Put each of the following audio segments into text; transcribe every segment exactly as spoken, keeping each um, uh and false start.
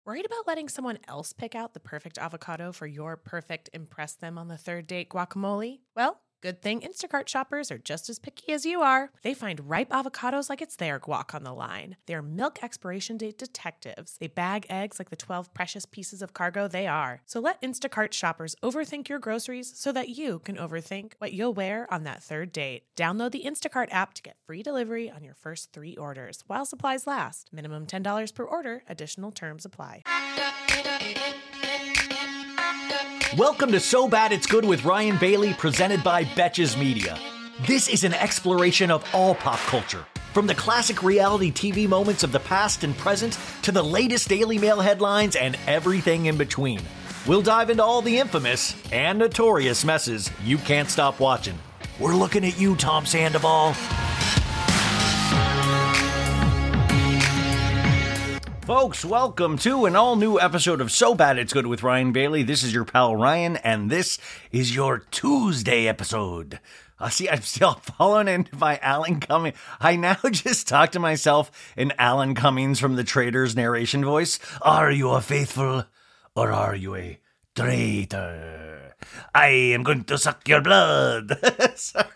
Worried about letting someone else pick out the perfect avocado for your perfect impress them on the third date guacamole? Well, good thing Instacart shoppers are just as picky as you are. They find ripe avocados like it's their guac on the line. They're milk expiration date detectives. They bag eggs like the twelve precious pieces of cargo they are. So let Instacart shoppers overthink your groceries so that you can overthink what you'll wear on that third date. Download the Instacart app to get free delivery on your first three orders while supplies last. Minimum ten dollars per order. Additional terms apply. Welcome to So Bad It's Good with Ryan Bailey, presented by Betches Media. This is an exploration of all pop culture, from the classic reality T V moments of the past and present to the latest Daily Mail headlines and everything in between. We'll dive into all the infamous and notorious messes you can't stop watching. We're looking at you, Tom Sandoval. Folks, welcome to an all-new episode of So Bad It's Good with Ryan Bailey. This is your pal Ryan, and this is your Tuesday episode. Uh, see, I'm still following in by Alan Cummings. I now just talk to myself in Alan Cummings from the Traitors narration voice. Are you a faithful, or are you a traitor? I am going to suck your blood. Sorry.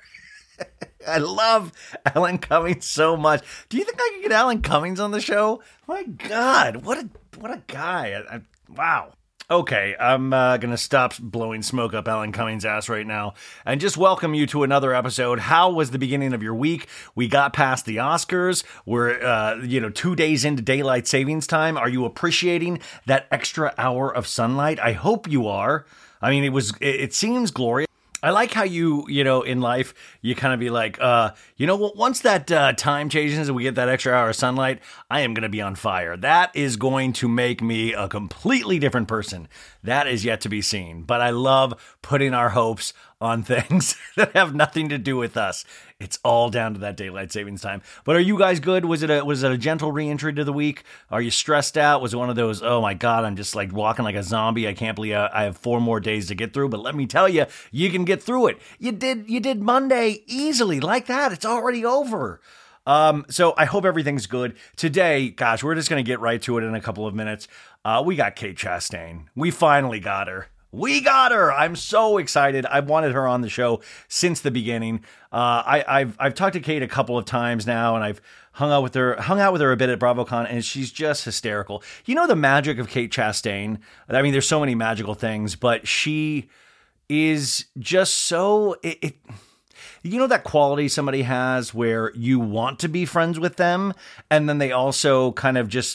I love Alan Cummings so much. Do you think I could get Alan Cummings on the show? My God, what a what a guy! I, I, wow. Okay, I'm uh, gonna stop blowing smoke up Alan Cummings' ass right now and just welcome you to another episode. How was the beginning of your week? We got past the Oscars. We're uh, you know two days into daylight savings time. Are you appreciating that extra hour of sunlight? I hope you are. I mean, it was it, it seems glorious. I like how you, you know, in life, you kind of be like, uh, you know what, once that uh, time changes and we get that extra hour of sunlight, I am going to be on fire. That is going to make me a completely different person. That is yet to be seen. But I love putting our hopes on things that have nothing to do with us. It's all down to that daylight savings time. But are you guys good? Was it a was it a gentle reentry to the week? Are you stressed out? Was it one of those, oh my God, I'm just like walking like a zombie. I can't believe I have four more days to get through. But let me tell you, you can get through it. You did you did Monday easily like that. It's already over. Um, so I hope everything's good. Today, gosh, we're just going to get right to it in a couple of minutes. Uh, we got Kate Chastain. We finally got her. We got her. I'm so excited. I've wanted her on the show since the beginning. Uh, I, I've I've talked to Kate a couple of times now, and I've hung out with her, hung out with her a bit at BravoCon, and she's just hysterical. You know the magic of Kate Chastain? I mean, there's so many magical things, but she is just so it, it you know that quality somebody has where you want to be friends with them, and then they also kind of just,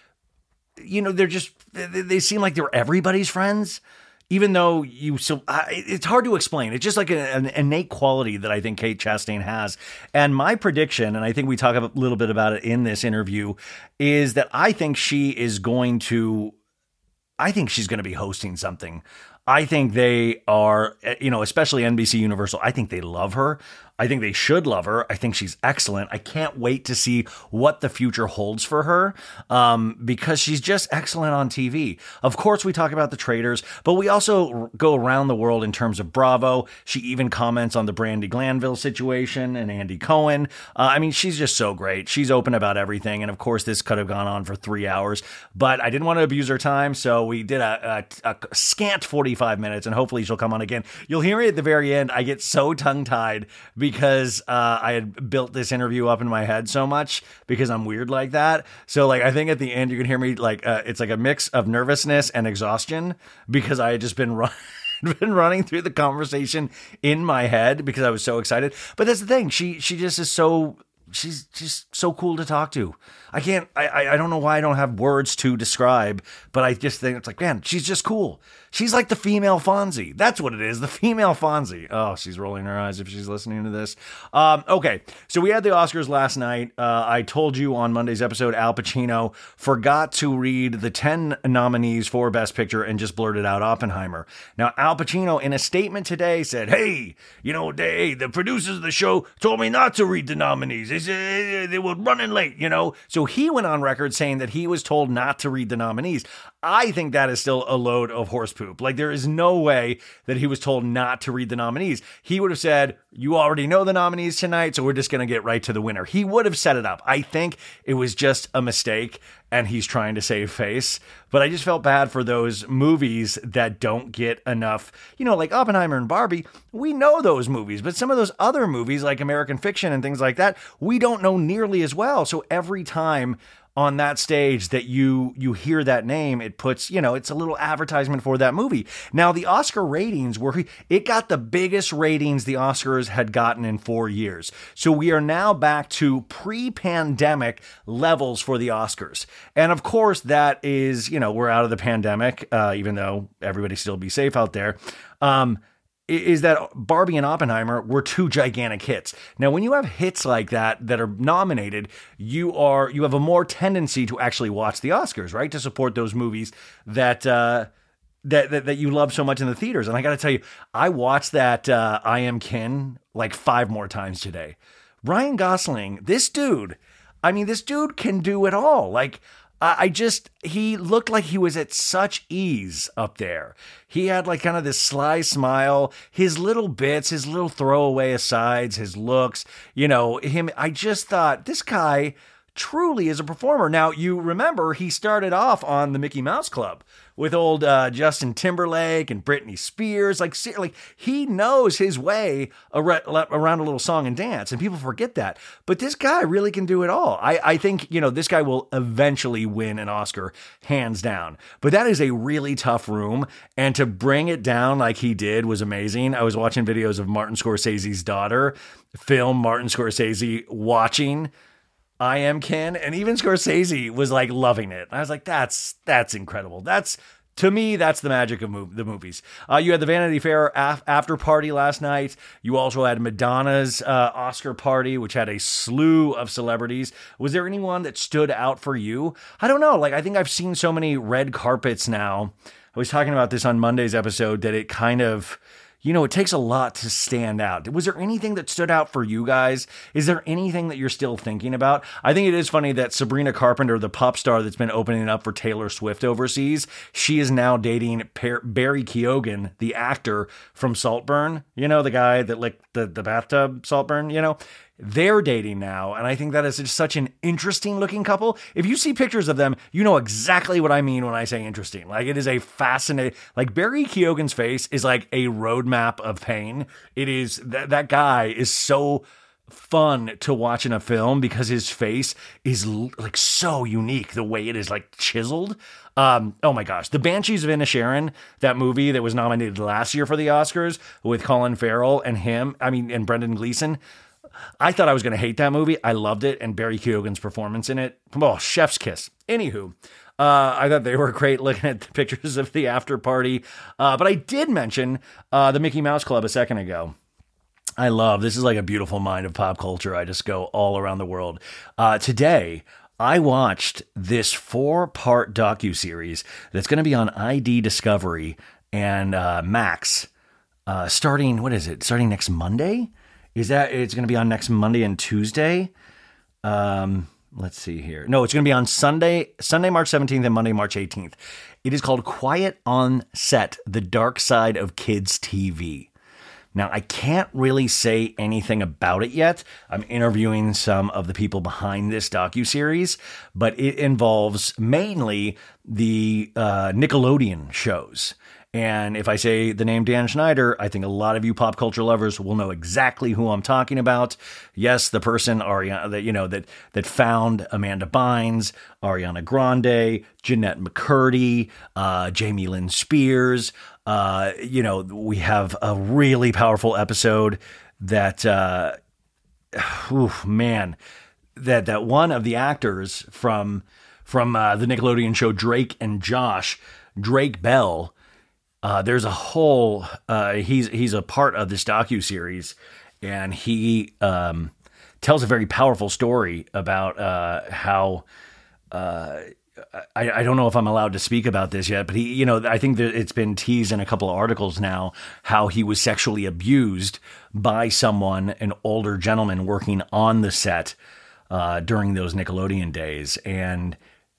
you know, they're just they, they seem like they're everybody's friends. Even though you, so uh, it's hard to explain. It's just like a, an innate quality that I think Kate Chastain has. And my prediction, and I think we talk a little bit about it in this interview, is that I think she is going to, I think she's going to be hosting something. I think they are, you know, especially N B C Universal. I think they love her. I think they should love her. I think she's excellent. I can't wait to see what the future holds for her, um, because she's just excellent on T V. Of course, we talk about the Traitors, but we also go around the world in terms of Bravo. She even comments on the Brandi Glanville situation and Andy Cohen. Uh, I mean, she's just so great. She's open about everything. And of course, this could have gone on for three hours, but I didn't want to abuse her time. So we did a, a, a scant forty-five minutes, and hopefully she'll come on again. You'll hear me at the very end. I get so tongue-tied because uh, I had built this interview up in my head so much because I'm weird like that. So like, I think at the end, you can hear me like, uh, it's like a mix of nervousness and exhaustion because I had just been run- been running through the conversation in my head because I was so excited. But that's the thing. She, she just is so, she's just so cool to talk to. I can't, I, I don't know why I don't have words to describe, but I just think it's like, man, she's just cool. She's like the female Fonzie. That's what it is. The female Fonzie. Oh, she's rolling her eyes if she's listening to this. Um, okay. So we had the Oscars last night. Uh, I told you on Monday's episode, Al Pacino forgot to read the ten nominees for Best Picture and just blurted out Oppenheimer. Now, Al Pacino in a statement today said, hey, you know, they, the producers of the show told me not to read the nominees. They said they were running late, you know? So he went on record saying that he was told not to read the nominees. I think that is still a load of horse poop. Like, there is no way that he was told not to read the nominees. He would have said, you already know the nominees tonight, so we're just going to get right to the winner. He would have set it up. I think it was just a mistake. and he's trying to save face. But I just felt bad for those movies that don't get enough, you know, like Oppenheimer and Barbie. We know those movies, but some of those other movies like American Fiction and things like that, we don't know nearly as well. So every time on that stage that you you hear that name, it puts, you know, it's a little advertisement for that movie. Now, the Oscar ratings were, it got the biggest ratings the Oscars had gotten in four years. So we are now back to pre-pandemic levels for the Oscars. And of course, that is, you know, we're out of the pandemic, uh, even though everybody still be safe out there. Um, is that Barbie and Oppenheimer were two gigantic hits. Now, when you have hits like that that are nominated, you are you have a more tendency to actually watch the Oscars, right? To support those movies that uh, that, that that you love so much in the theaters. And I got to tell you, I watched that uh, I Am Ken like five more times today. Ryan Gosling, this dude, I mean, this dude can do it all. Like, I just, he looked like he was at such ease up there. He had like kind of this sly smile, his little bits, his little throwaway asides, his looks, you know, him. I just thought this guy truly is a performer. Now, you remember he started off on the Mickey Mouse Club with old uh, Justin Timberlake and Britney Spears. Like, like he knows his way around a little song and dance, and people forget that. But this guy really can do it all. I, I think, you know, this guy will eventually win an Oscar, hands down. But that is a really tough room, and to bring it down like he did was amazing. I was watching videos of Martin Scorsese's daughter film Martin Scorsese watching I Am Ken, and even Scorsese was like loving it. I was like, that's that's incredible. That's, to me, that's the magic of mov- the movies. Uh, you had the Vanity Fair af- after party last night. You also had Madonna's uh, Oscar party, which had a slew of celebrities. Was there anyone that stood out for you? I don't know. Like, I think I've seen so many red carpets now. I was talking about this on Monday's episode that it kind of, you know, it takes a lot to stand out. Was there anything that stood out for you guys? Is there anything that you're still thinking about? I think it is funny that Sabrina Carpenter, the pop star that's been opening up for Taylor Swift overseas, she is now dating per- Barry Keoghan, the actor from Saltburn. You know, the guy that licked the, the bathtub, Saltburn, you know? They're dating now, and I think that is just such an interesting looking couple. If you see pictures of them, you know exactly what I mean when I say interesting. Like, it is a fascinating, like Barry Keoghan's face is like a roadmap of pain. It is, that that guy is so fun to watch in a film because his face is like so unique, the way it is like chiseled. Um, oh my gosh, The Banshees of Inisherin, that movie that was nominated last year for the Oscars with Colin Farrell and him, I mean, and Brendan Gleeson. I thought I was going to hate that movie. I loved it. And Barry Keoghan's performance in it, oh, chef's kiss. Anywho, uh, I thought they were great looking at the pictures of the after party. Uh, but I did mention uh, the Mickey Mouse Club a second ago. I love, this is like a beautiful mind of pop culture. I just go all around the world. Uh, today, I watched this four-part docuseries that's going to be on I D Discovery and uh, Max uh, starting, what is it, starting next Monday? Is that, it's going to be on next Monday and Tuesday? Um, let's see here. No, it's going to be on Sunday, Sunday, March seventeenth and Monday, March eighteenth. It is called Quiet on Set, The Dark Side of Kids T V. Now, I can't really say anything about it yet. I'm interviewing some of the people behind this docuseries, but it involves mainly the uh, Nickelodeon shows. And if I say the name Dan Schneider, I think a lot of you pop culture lovers will know exactly who I'm talking about. Yes, the person Ariana that you know that that found Amanda Bynes, Ariana Grande, Jeanette McCurdy, uh, Jamie Lynn Spears. Uh, you know, we have a really powerful episode that, uh, oof, man, that that one of the actors from from uh, the Nickelodeon show Drake and Josh, Drake Bell. Uh, there's a whole, uh, he's, he's a part of this docuseries, and he, um, tells a very powerful story about, uh, how, uh, I, I don't know if I'm allowed to speak about this yet, but he, you know, I think that it's been teased in a couple of articles now, how he was sexually abused by someone, an older gentleman working on the set, uh, during those Nickelodeon days. And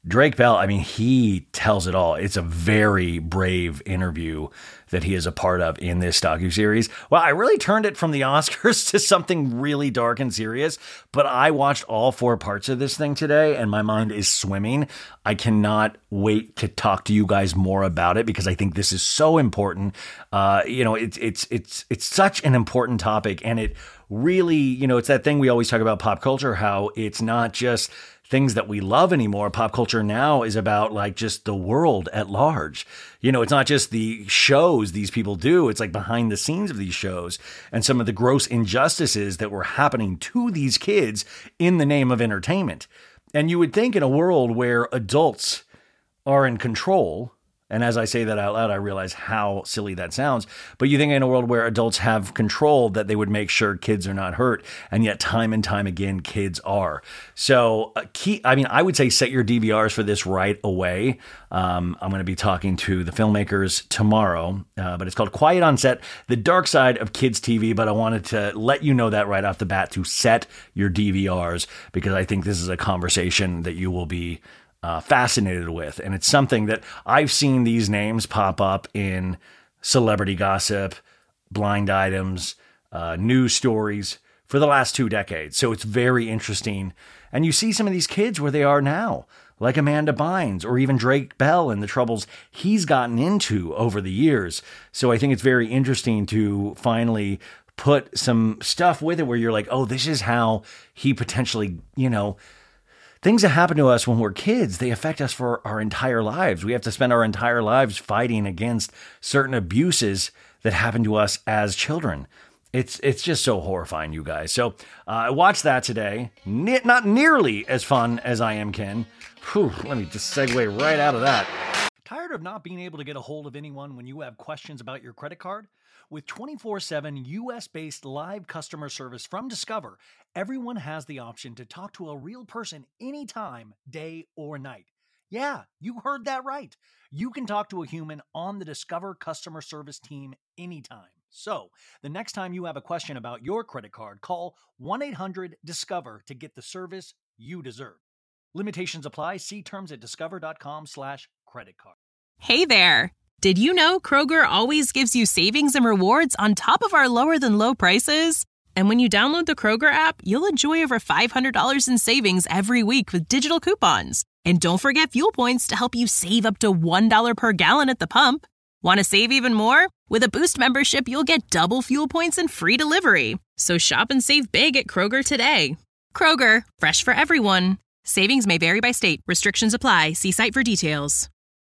Drake Bell, I mean, he tells it all. It's a very brave interview that he is a part of in this docuseries. Well, I really turned it from the Oscars to something really dark and serious, but I watched all four parts of this thing today and my mind is swimming. I cannot wait to talk to you guys more about it because I think this is so important. Uh, you know, it's, it's, it's, it's such an important topic, and it really, you know, it's that thing we always talk about pop culture, how it's not just things that we love anymore. Pop culture now is about like just the world at large. You know, it's not just the shows these people do. It's like behind the scenes of these shows and some of the gross injustices that were happening to these kids in the name of entertainment. And you would think in a world where adults are in control, and as I say that out loud, I realize how silly that sounds. But you think in a world where adults have control, that they would make sure kids are not hurt. And yet time and time again, kids are. So uh, key, I mean, I would say set your D V Rs for this right away. Um, I'm going to be talking to the filmmakers tomorrow, uh, but it's called Quiet on Set, The Dark Side of Kids T V. But I wanted to let you know that right off the bat to set your D V Rs, because I think this is a conversation that you will be Uh, fascinated with. And it's something that I've seen these names pop up in celebrity gossip, blind items, uh, news stories for the last two decades. So it's very interesting. And you see some of these kids where they are now, like Amanda Bynes or even Drake Bell and the troubles he's gotten into over the years. So I think it's very interesting to finally put some stuff with it where you're like, oh, this is how he potentially, you know, things that happen to us when we're kids, they affect us for our entire lives. We have to spend our entire lives fighting against certain abuses that happen to us as children. It's it's just so horrifying, you guys. So uh, I watched that today. Ne- not nearly as fun as I Am Ken. Whew, let me just segue right out of that. Tired of not being able to get a hold of anyone when you have questions about your credit card? With twenty-four seven U S-based live customer service from Discover, everyone has the option to talk to a real person anytime, day or night. Yeah, you heard that right. You can talk to a human on the Discover customer service team anytime. So, the next time you have a question about your credit card, call one eight hundred discover to get the service you deserve. Limitations apply. See terms at discover.com slash credit card. Hey there. Did you know Kroger always gives you savings and rewards on top of our lower than low prices? And when you download the Kroger app, you'll enjoy over five hundred dollars in savings every week with digital coupons. And don't forget fuel points to help you save up to one dollar per gallon at the pump. Want to save even more? With a Boost membership, you'll get double fuel points and free delivery. So shop and save big at Kroger today. Kroger, fresh for everyone. Savings may vary by state. Restrictions apply. See site for details.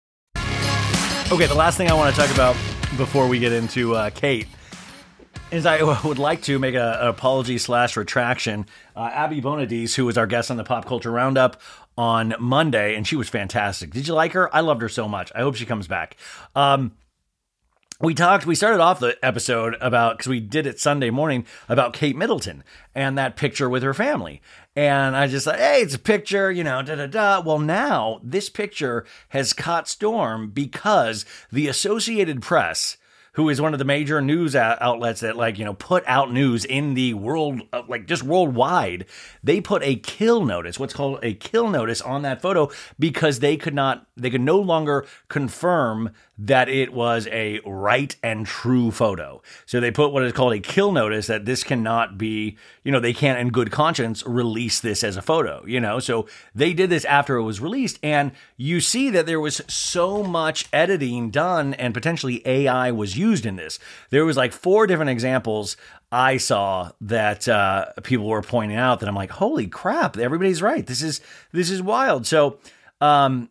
Okay, the last thing I want to talk about before we get into uh, Kate is I would like to make a, an apology slash retraction. Uh, Abby Bonadise, who was our guest on the Pop Culture Roundup on Monday, and she was fantastic. Did you like her? I loved her so much. I hope she comes back. Um, we talked, we started off the episode about, because we did it Sunday morning, about Kate Middleton and that picture with her family. And I just thought, hey, it's a picture, you know, da da da. Well, now this picture has caught storm because the Associated Press, who is one of the major news outlets that, like, you know, put out news in the world, like just worldwide, they put a kill notice, what's called a kill notice on that photo, because they could not, they could no longer confirm that it was a right and true photo. So they put what is called a kill notice, that this cannot be, you know, they can't in good conscience release this as a photo, you know? So they did this after it was released, and you see that there was so much editing done and potentially A I was used in this. There was like four different examples I saw that uh, people were pointing out that I'm like, holy crap, everybody's right. This is, this is wild. So um,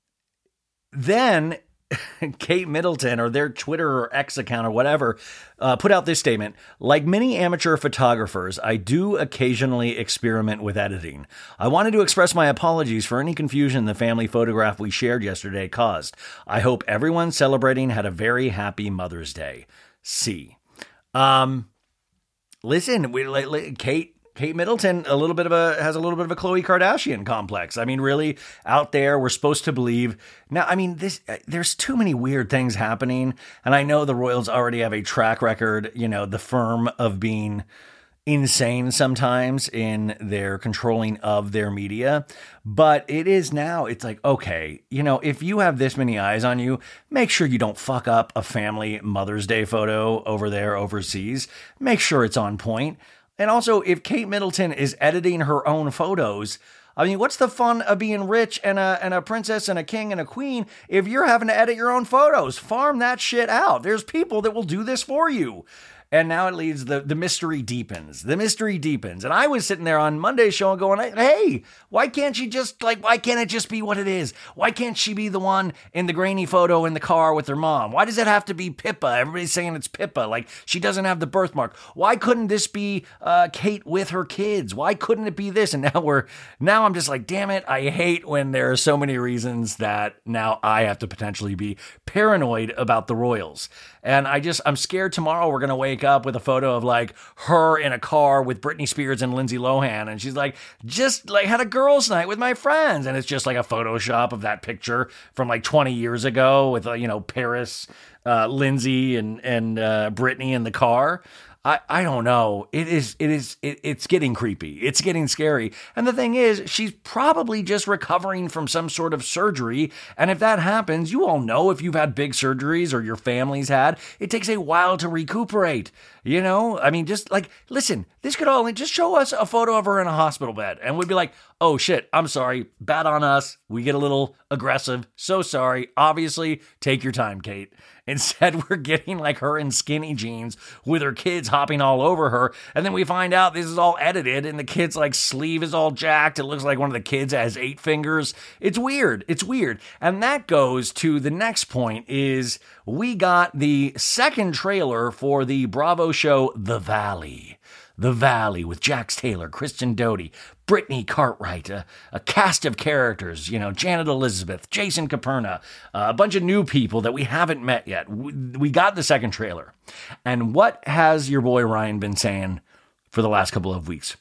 then Kate Middleton, or their Twitter or X account or whatever, uh, put out this statement. Like many amateur photographers, I do occasionally experiment with editing. I wanted to express my apologies for any confusion the family photograph we shared yesterday caused. I hope everyone celebrating had a very happy Mother's Day. See. Um, listen, we, like, like, Kate Kate Middleton, a little bit of a, has a little bit of a Khloe Kardashian complex. I mean, really out there, we're supposed to believe. Now, I mean, this, there's too many weird things happening. And I know the Royals already have a track record, you know, the firm of being, insane sometimes in their controlling of their media. But it is now, it's like, okay, you know, if you have this many eyes on you, make sure you don't fuck up a family Mother's Day photo over there overseas. Make sure it's on point. And also, if Kate Middleton is editing her own photos, I mean, what's the fun of being rich and a and a princess and a king and a queen if you're having to edit your own photos? Farm that shit out. There's people that will do this for you. And now it leads, the, the mystery deepens. The mystery deepens. And I was sitting there on Monday's show and going, hey, why can't she just, like, why can't it just be what it is? Why can't she be the one in the grainy photo in the car with her mom? Why does it have to be Pippa? Everybody's saying it's Pippa. Like, she doesn't have the birthmark. Why couldn't this be uh, Kate with her kids? Why couldn't it be this? And now we're, now I'm just like, damn it. I hate when there are so many reasons that now I have to potentially be paranoid about the royals. And I just, I'm scared tomorrow we're going to wake up with a photo of like her in a car with Britney Spears and Lindsay Lohan. And she's like, just like had a girls' night with my friends. And it's just like a Photoshop of that picture from like twenty years ago with, uh, you know, Paris, uh, Lindsay and, and uh, Britney in the car. I, I don't know. It is, it is, it, it's getting creepy. It's getting scary. And the thing is, she's probably just recovering from some sort of surgery. And if that happens, you all know if you've had big surgeries or your family's had, it takes a while to recuperate. You know, I mean, just like, listen, this could all just show us a photo of her in a hospital bed and we'd be like, oh shit, I'm sorry. Bad on us. We get a little aggressive. So sorry. Obviously, take your time, Kate. Instead, we're getting like her in skinny jeans with her kids hopping all over her. And then we find out this is all edited and the kid's like sleeve is all jacked. It looks like one of the kids has eight fingers. It's weird. It's weird. And that goes to the next point is we got the second trailer for the Bravo show, The Valley. The Valley with Jax Taylor, Kristen Doty, Brittany Cartwright, a, a cast of characters, you know, Janet Elizabeth, Jason Caperna, uh, a bunch of new people that we haven't met yet. We, we got the second trailer. And what has your boy Ryan been saying for the last couple of weeks?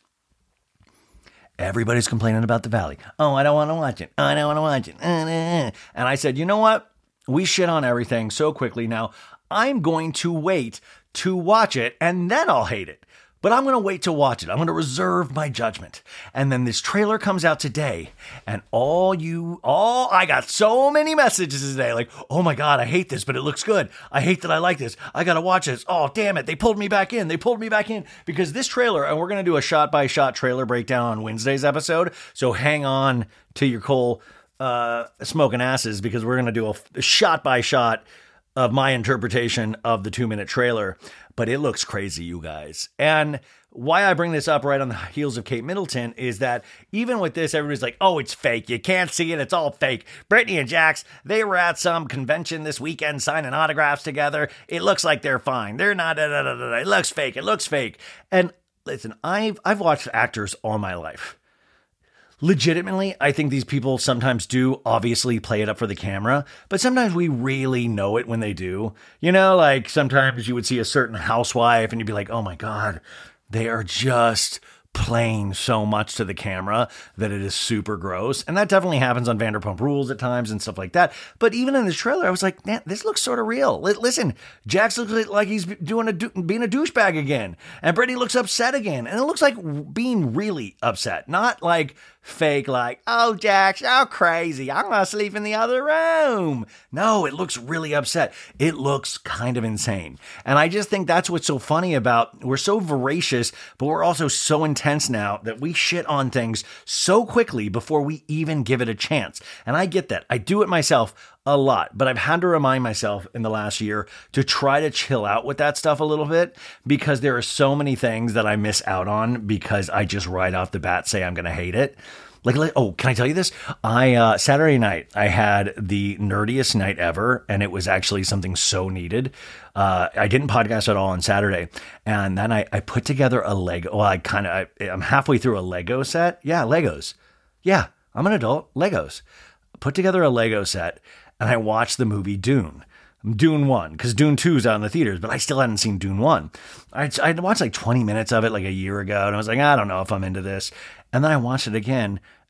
Everybody's complaining about The Valley. Oh, I don't want to watch it. Oh, I don't want to watch it. And I said, you know what? We shit on everything so quickly now. I'm going to wait to watch it and then I'll hate it. But I'm going to wait to watch it. I'm going to reserve my judgment. And then this trailer comes out today. And all you, all, I got so many messages today. Like, oh my God, I hate this, but it looks good. I hate that I like this. I got to watch this. Oh, damn it. They pulled me back in. They pulled me back in. Because this trailer, and we're going to do a shot by shot trailer breakdown on Wednesday's episode. So hang on to your coal uh, smoking asses because we're going to do a, a shot by shot of my interpretation of the two minute trailer. But it looks crazy, you guys. And why I bring this up right on the heels of Kate Middleton is that even with this, everybody's like, oh, it's fake. You can't see it. It's all fake. Brittany and Jax, they were at some convention this weekend signing autographs together. It looks like they're fine. They're not. Da, da, da, da. It looks fake. It looks fake. And listen, I've I've watched actors all my life. Legitimately, I think these people sometimes do obviously play it up for the camera, but sometimes we really know it when they do. You know, like sometimes you would see a certain housewife and you'd be like, oh my God, they are just playing so much to the camera that it is super gross. And that definitely happens on Vanderpump Rules at times and stuff like that. But even in this trailer, I was like, man, this looks sort of real. L- listen, Jax looks like he's doing a du- being a douchebag again. And Brittany looks upset again. And it looks like being really upset, not like fake, like, oh, Jax, oh, crazy. I'm going to sleep in the other room. No, it looks really upset. It looks kind of insane. And I just think that's what's so funny about, we're so voracious, but we're also so intense now that we shit on things so quickly before we even give it a chance. And I get that. I do it myself a lot, but I've had to remind myself in the last year to try to chill out with that stuff a little bit because there are so many things that I miss out on because I just right off the bat say I'm going to hate it. Like, like, oh, can I tell you this? I, uh, Saturday night, I had the nerdiest night ever, and it was actually something so needed. Uh, I didn't podcast at all on Saturday. And then I, I put together a Lego. Well, I kind of, I'm halfway through a Lego set. Yeah, Legos. Yeah, I'm an adult. Legos. Put together a Lego set, and I watched the movie Dune. Dune one, because Dune two is out in the theaters, but I still hadn't seen Dune one. I'd, I'd watched like twenty minutes of it like a year ago, and I was like, I don't know if I'm into this. And then I watched it again,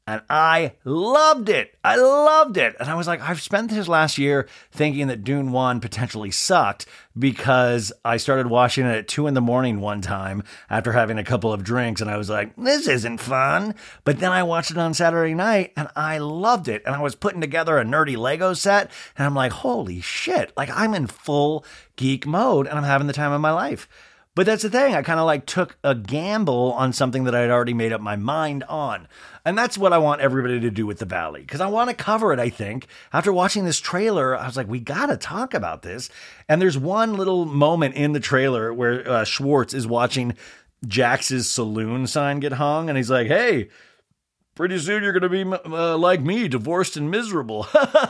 And I loved it. I loved it. And I was like, I've spent this last year thinking that Dune one potentially sucked because I started watching it at two in the morning one time after having a couple of drinks. And I was like, this isn't fun. But then I watched it on Saturday night and I loved it. And I was putting together a nerdy Lego set. And I'm like, holy shit. Like, I'm in full geek mode and I'm having the time of my life. But that's the thing. I kind of like took a gamble on something that I had already made up my mind on. And that's what I want everybody to do with The Valley, because I want to cover it, I think. After watching this trailer, I was like, we got to talk about this. And there's one little moment in the trailer where uh, Schwartz is watching Jax's saloon sign get hung. And he's like, hey, pretty soon you're going to be uh, like me, divorced and miserable.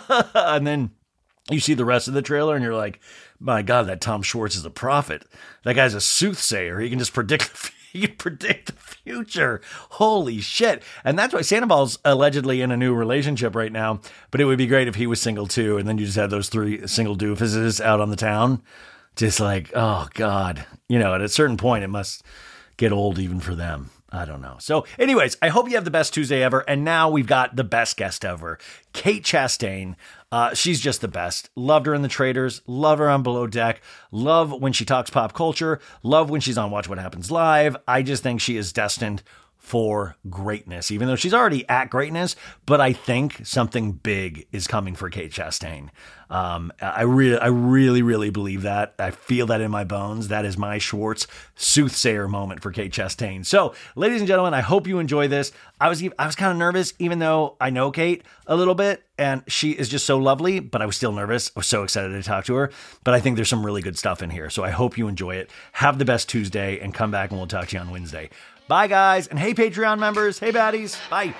And then you see the rest of the trailer and you're like, my God, that Tom Schwartz is a prophet. That guy's a soothsayer. He can just predict the, he can predict the future. Holy shit. And that's why Sandoval's allegedly in a new relationship right now. But it would be great if he was single too. And then you just had those three single doofuses out on the town. Just like, oh God. You know, at a certain point, it must get old even for them. I don't know. So anyways, I hope you have the best Tuesday ever. And now we've got the best guest ever, Kate Chastain. Uh, she's just the best. Loved her in The Traitors. Love her on Below Deck. Love when she talks pop culture. Love when she's on Watch What Happens Live. I just think she is destined for greatness, even though she's already at greatness. But I think something big is coming for Kate Chastain. Um, I really, I really, really believe that. I feel that in my bones. That is my Schwartz soothsayer moment for Kate Chastain. So, ladies and gentlemen, I hope you enjoy this. I was, I was kind of nervous, even though I know Kate a little bit, and she is just so lovely. But I was still nervous. I was so excited to talk to her. But I think there's some really good stuff in here. So I hope you enjoy it. Have the best Tuesday, and come back and we'll talk to you on Wednesday. Bye, guys. And hey, Patreon members. Hey, baddies. Bye.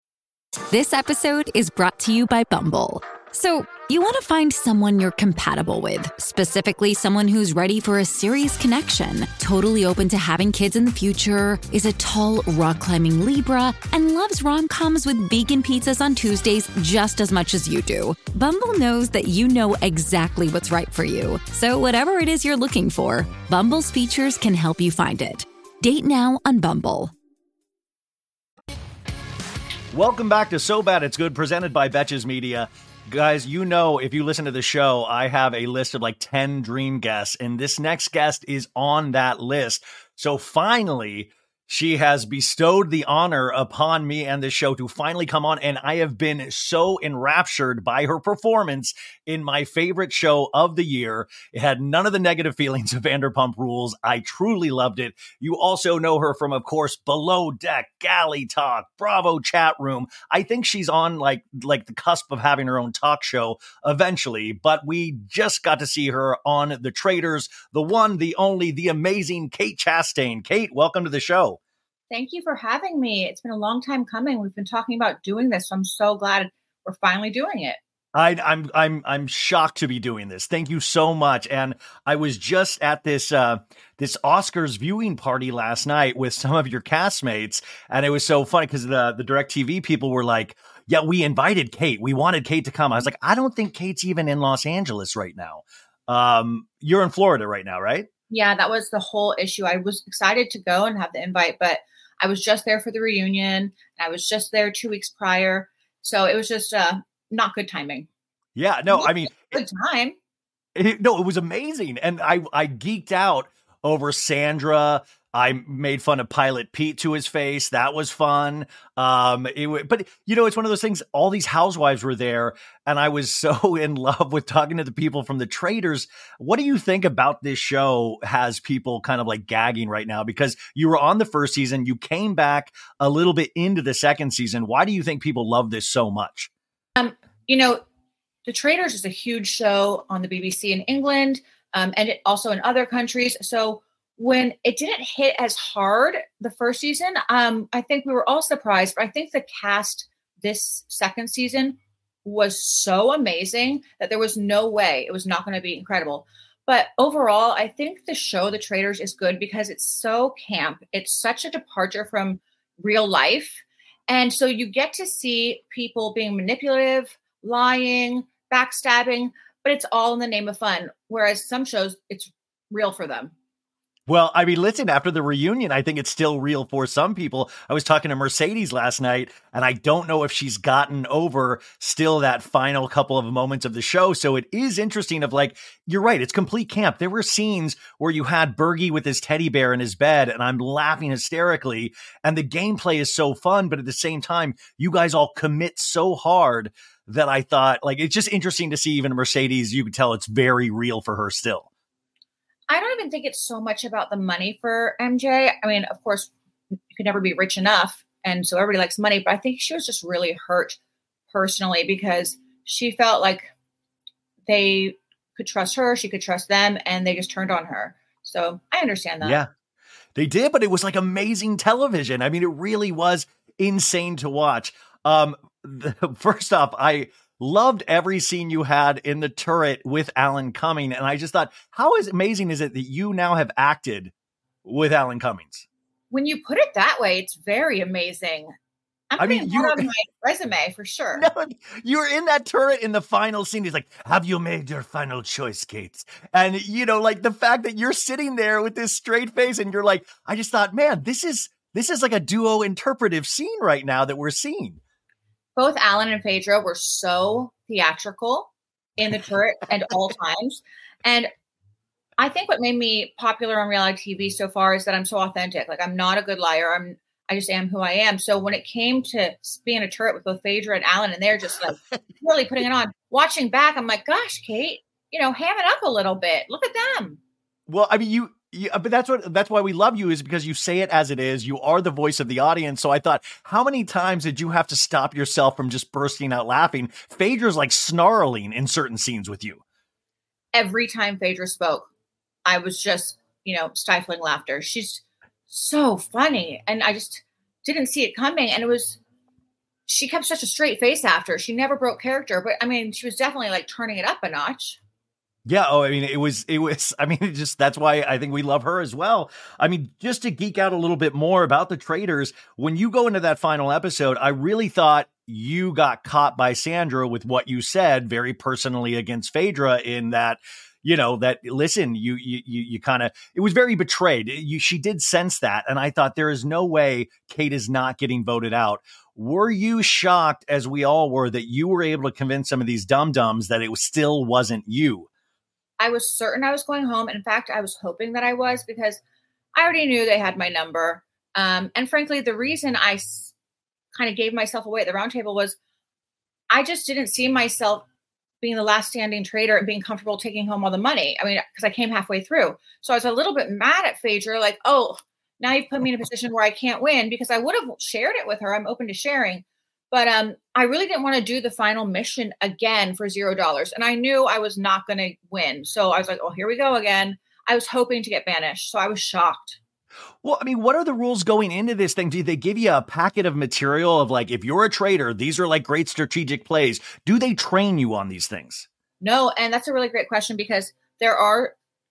This episode is brought to you by Bumble. So you want to find someone you're compatible with, specifically someone who's ready for a serious connection, totally open to having kids in the future, is a tall, rock-climbing Libra, and loves rom-coms with vegan pizzas on Tuesdays just as much as you do. Bumble knows that you know exactly what's right for you. So whatever it is you're looking for, Bumble's features can help you find it. Date now on Bumble. Welcome back to So Bad It's Good, presented by Betches Media. Guys, you know, if you listen to the show, I have a list of like ten dream guests, and this next guest is on that list. So finally, she has bestowed the honor upon me and this show to finally come on, and I have been so enraptured by her performance in my favorite show of the year. It had none of the negative feelings of Vanderpump Rules. I truly loved it. You also know her from, of course, Below Deck, Galley Talk, Bravo Chat Room. I think she's on like like the cusp of having her own talk show eventually, but we just got to see her on The Traitors, the one, the only, the amazing Kate Chastain. Kate, welcome to the show. Thank you for having me. It's been a long time coming. We've been talking about doing this, so I'm so glad we're finally doing it. I, I'm I'm I'm shocked to be doing this. Thank you so much. And I was just at this uh, this Oscars viewing party last night with some of your castmates, and it was so funny because the the DirecTV people were like, "Yeah, we invited Kate. We wanted Kate to come." I was like, "I don't think Kate's even in Los Angeles right now. Um, you're in Florida right now, right?" Yeah, that was the whole issue. I was excited to go and have the invite, but I was just there for the reunion. I was just there two weeks prior. So it was just uh, not good timing. Yeah, no, I mean, good time. It, no, it was amazing. And I, I geeked out over Sandra. I made fun of Pilot Pete to his face. That was fun. Um, it, but, you know, it's one of those things. All these housewives were there, and I was so in love with talking to the people from The Traitors. What do you think about this show has people kind of like gagging right now? Because you were on the first season. You came back a little bit into the second season. Why do you think people love this so much? Um, you know, The Traitors is a huge show on the B B C in England, um, and it also in other countries. So when it didn't hit as hard the first season, um, I think we were all surprised. But I think the cast this second season was so amazing that there was no way it was not going to be incredible. But overall, I think the show The Traitors is good because it's so camp. It's such a departure from real life. And so you get to see people being manipulative, lying, backstabbing, but it's all in the name of fun. Whereas some shows, it's real for them. Well, I mean, listen, after the reunion, I think it's still real for some people. I was talking to Mercedes last night, and I don't know if she's gotten over still that final couple of moments of the show. So it is interesting of like, you're right, it's complete camp. There were scenes where you had Bergie with his teddy bear in his bed, and I'm laughing hysterically. And the gameplay is so fun, but at the same time, you guys all commit so hard that I thought, like, it's just interesting to see even Mercedes, you can tell it's very real for her still. I don't even think it's so much about the money for M J. I mean, of course, you could never be rich enough. And so everybody likes money. But I think she was just really hurt personally because she felt like they could trust her. She could trust them. And they just turned on her. So I understand that. Yeah, they did. But it was like amazing television. I mean, it really was insane to watch. Um, the, first off, I loved every scene you had in the turret with Alan Cumming. And I just thought, how is amazing is it that you now have acted with Alan Cummings? When you put it that way, it's very amazing. I'm I putting mean, that you on my resume for sure. No, you were in that turret in the final scene. He's like, have you made your final choice, Kate? And, you know, like the fact that you're sitting there with this straight face and you're like, I just thought, man, this is, this is like a duo interpretive scene right now that we're seeing. Both Alan and Phaedra were so theatrical in the turret at all times. And I think what made me popular on reality T V so far is that I'm so authentic. Like, I'm not a good liar. I'm, I just am who I am. So when it came to being in a turret with both Phaedra and Alan, and they're just like really putting it on, watching back, I'm like, gosh, Kate, you know, ham it up a little bit. Look at them. Well, I mean, you, Yeah, but that's what that's why we love you, is because you say it as it is. You are the voice of the audience. So I thought, how many times did you have to stop yourself from just bursting out laughing? Phaedra's like snarling in certain scenes with you. Every time Phaedra spoke, I was just, you know, stifling laughter. She's so funny. And I just didn't see it coming. And it was, she kept such a straight face after. She never broke character. But I mean, she was definitely like turning it up a notch. Yeah. Oh, I mean, it was, it was, I mean, it just, that's why I think we love her as well. I mean, just to geek out a little bit more about the Traitors, when you go into that final episode, I really thought you got caught by Sandra with what you said very personally against Phaedra, in that, you know, that, listen, you, you, you, you kind of, it was very betrayed. You, she did sense that. And I thought, there is no way Kate is not getting voted out. Were you shocked, as we all were, that you were able to convince some of these dum-dums that it was, still wasn't you? I was certain I was going home. In fact, I was hoping that I was, because I already knew they had my number. Um, and frankly, the reason I s- kind of gave myself away at the round table was I just didn't see myself being the last standing traitor and being comfortable taking home all the money. I mean, because I came halfway through. So I was a little bit mad at Phaedra, like, oh, now you've put me in a position where I can't win, because I would have shared it with her. I'm open to sharing. But um, I really didn't want to do the final mission again for zero dollars. And I knew I was not going to win. So I was like, oh, here we go again. I was hoping to get banished. So I was shocked. Well, I mean, what are the rules going into this thing? Do they give you a packet of material of like, if you're a traitor, these are like great strategic plays? Do they train you on these things? No. And that's a really great question, because there are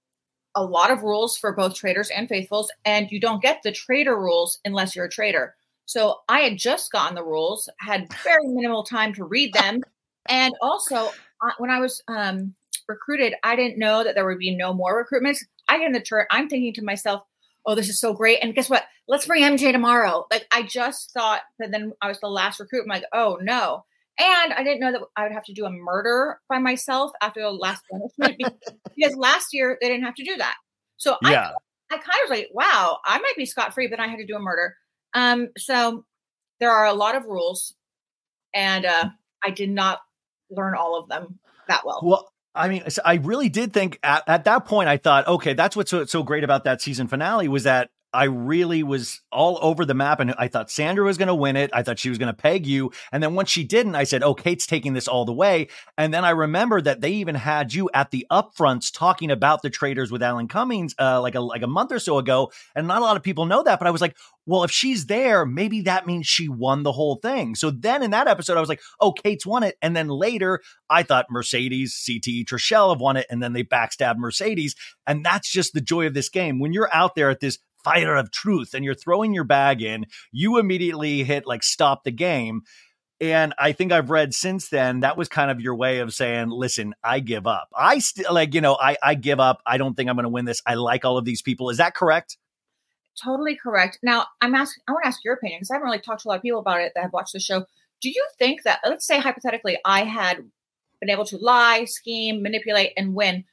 a lot of rules for both traitors and faithfuls. And you don't get the traitor rules unless you're a traitor. So I had just gotten the rules, had very minimal time to read them. And also, uh, when I was um, recruited, I didn't know that there would be no more recruitments. I get in the turret. I'm thinking to myself, oh, this is so great. And guess what? Let's bring M J tomorrow. Like, I just thought that then I was the last recruit. I'm like, oh, no. And I didn't know that I would have to do a murder by myself after the last punishment, because, because last year they didn't have to do that. So yeah. I, I kind of was like, wow, I might be scot-free, but I had to do a murder. Um, so there are a lot of rules, and uh, I did not learn all of them that well. Well, I mean, I really did think at, at that point, I thought, okay, that's what's so, so great about that season finale, was that I really was all over the map, and I thought Sandra was going to win it. I thought she was going to peg you. And then once she didn't, I said, oh, Kate's taking this all the way. And then I remembered that they even had you at the upfronts talking about the Traitors with Alan Cummings uh, like a like a month or so ago. And not a lot of people know that, but I was like, well, if she's there, maybe that means she won the whole thing. So then in that episode, I was like, oh, Kate's won it. And then later, I thought Mercedes, C T E, Trishelle have won it. And then they backstabbed Mercedes. And that's just the joy of this game. When you're out there at this fire of truth and you're throwing your bag in, you immediately hit like stop the game. And I think I've read since then, that was kind of your way of saying, listen, I give up. I still like, you know, I, I give up. I don't think I'm going to win this. I like all of these people. Is that correct? Totally correct. Now I'm asking, I want to ask your opinion because I haven't really talked to a lot of people about it that have watched the show. Do you think that, let's say hypothetically, I had been able to lie, scheme, manipulate, and win?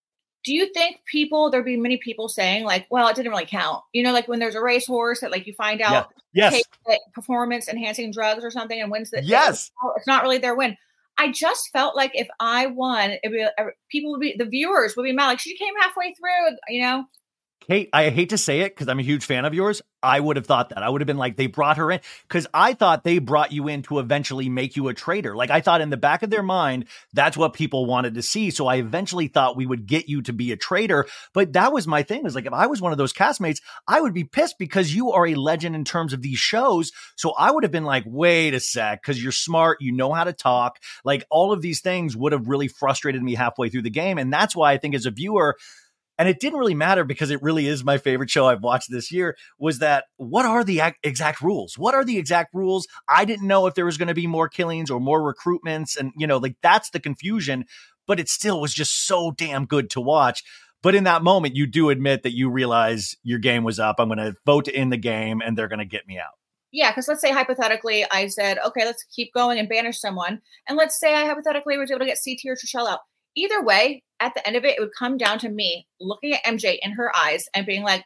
Do you think people, there'd be many people saying like, well, it didn't really count. You know, like when there's a racehorse that like you find out yeah. yes. takes performance enhancing drugs or something and wins the, yes. it's not really their win. I just felt like if I won, it'd be, people would be, the viewers would be mad. Like she came halfway through, you know? Kate, I hate to say it because I'm a huge fan of yours. I would have thought that. I would have been like, they brought her in because I thought they brought you in to eventually make you a traitor. Like I thought in the back of their mind, that's what people wanted to see. So I eventually thought we would get you to be a traitor. But that was my thing, was like, if I was one of those castmates, I would be pissed because you are a legend in terms of these shows. So I would have been like, wait a sec, because you're smart. You know how to talk. Like all of these things would have really frustrated me halfway through the game. And that's why I think as a viewer, and it didn't really matter because it really is my favorite show I've watched this year, was that what are the exact rules? What are the exact rules? I didn't know if there was going to be more killings or more recruitments. And, you know, like that's the confusion, but it still was just so damn good to watch. But in that moment, you do admit that you realize your game was up. I'm going to vote to end the game and they're going to get me out. Yeah, because let's say hypothetically I said, okay, let's keep going and banish someone. And let's say I hypothetically was able to get C T or Trishelle out. Either way, at the end of it, it would come down to me looking at M J in her eyes and being like,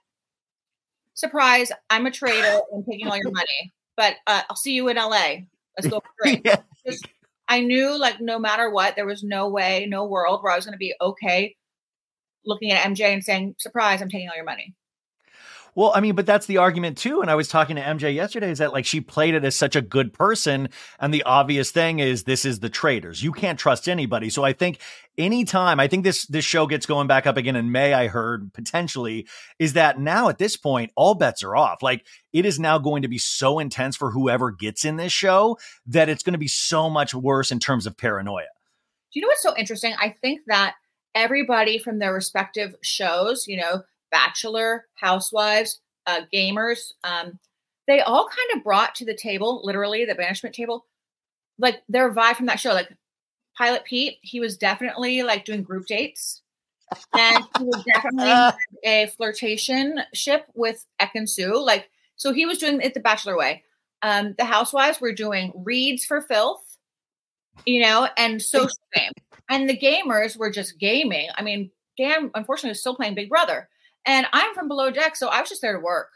surprise, I'm a traitor and taking all your money, but uh, I'll see you in L A. Let's go for drink. Yeah. Just, I knew like no matter what, there was no way, no world where I was going to be okay looking at M J and saying, surprise, I'm taking all your money. Well, I mean, but that's the argument too. And I was talking to M J yesterday is that like she played it as such a good person. And the obvious thing is this is the traitors. You can't trust anybody. So I think anytime, I think this, this show gets going back up again in May, I heard potentially is that now at this point, all bets are off. Like it is now going to be so intense for whoever gets in this show that it's going to be so much worse in terms of paranoia. Do you know what's so interesting? I think that everybody from their respective shows, you know, Bachelor, Housewives, uh, gamers, um, they all kind of brought to the table, literally the banishment table, like their vibe from that show. Like Pilot Pete, he was definitely like doing group dates. And he was definitely had a flirtation ship with Ekin-Su. Like, so he was doing it the Bachelor way. Um, the Housewives were doing reads for filth, you know, and social game. And the gamers were just gaming. I mean, Dan, unfortunately, was still playing Big Brother. And I'm from Below Deck, so I was just there to work.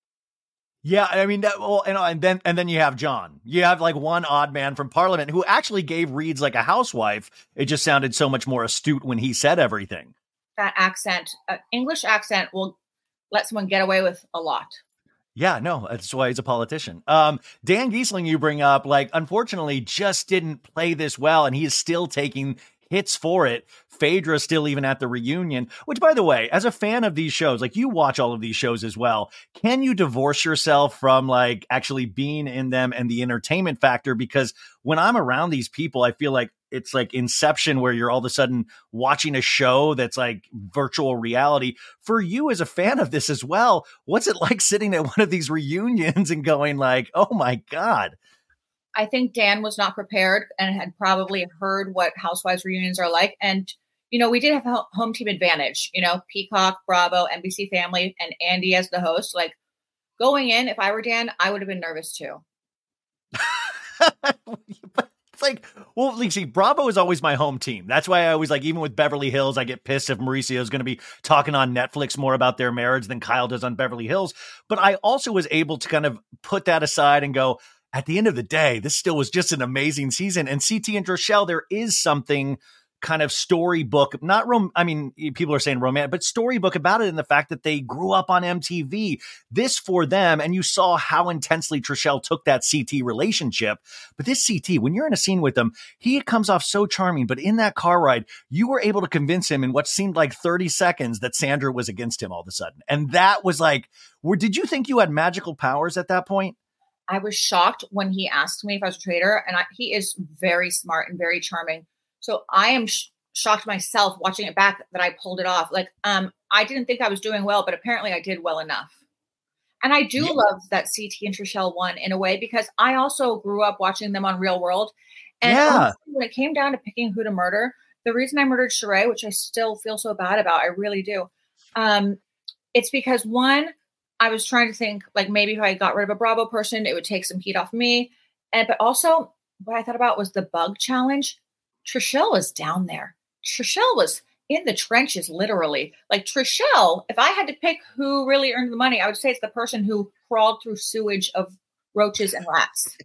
Yeah, I mean, that, well, and, and then and then you have John. You have like one odd man from Parliament who actually gave reads like a housewife. It just sounded so much more astute when he said everything. That accent, uh, English accent will let someone get away with a lot. Yeah, no, that's why he's a politician. Um, Dan Gheesling, you bring up, like, unfortunately, just didn't play this well, and he is still taking hits for it. Phaedra still even at the reunion, which, by the way, as a fan of these shows, like you watch all of these shows as well, can you divorce yourself from like actually being in them and the entertainment factor? Because when I'm around these people, I feel like it's like Inception, where you're all of a sudden watching a show that's like virtual reality. For you as a fan of this as well, what's it like sitting at one of these reunions and going like, oh my God? I think Dan was not prepared and had probably heard what Housewives reunions are like. And, you know, we did have a home team advantage, you know, Peacock, Bravo, N B C Family, and Andy as the host. Like going in, if I were Dan, I would have been nervous too. It's like, well, see, Bravo is always my home team. That's why I always like, even with Beverly Hills, I get pissed if Mauricio is going to be talking on Netflix more about their marriage than Kyle does on Beverly Hills. But I also was able to kind of put that aside and go, at the end of the day, this still was just an amazing season. And C T and Trishelle, there is something kind of storybook, not rom. I mean, people are saying romantic, but storybook about it in the fact that they grew up on M T V. This for them, and you saw how intensely Trishelle took that C T relationship. But this C T, when you're in a scene with him, he comes off so charming. But in that car ride, you were able to convince him in what seemed like thirty seconds that Sandra was against him all of a sudden. And that was like, where did you think you had magical powers at that point? I was shocked when he asked me if I was a traitor, and I, he is very smart and very charming. So I am sh- shocked myself watching it back that I pulled it off. Like, um, I didn't think I was doing well, but apparently I did well enough. And I do Yeah. love that C T and Trishelle won in a way, because I also grew up watching them on Real World. And Yeah. honestly, when it came down to picking who to murder, the reason I murdered Sheree, which I still feel so bad about, I really do. Um, it's because, one, I was trying to think, like, maybe if I got rid of a Bravo person, it would take some heat off me. And but also what I thought about was the bug challenge. Trishelle was down there. Trishelle was in the trenches, literally. Like, Trishelle, if I had to pick who really earned the money, I would say it's the person who crawled through sewage of roaches and rats.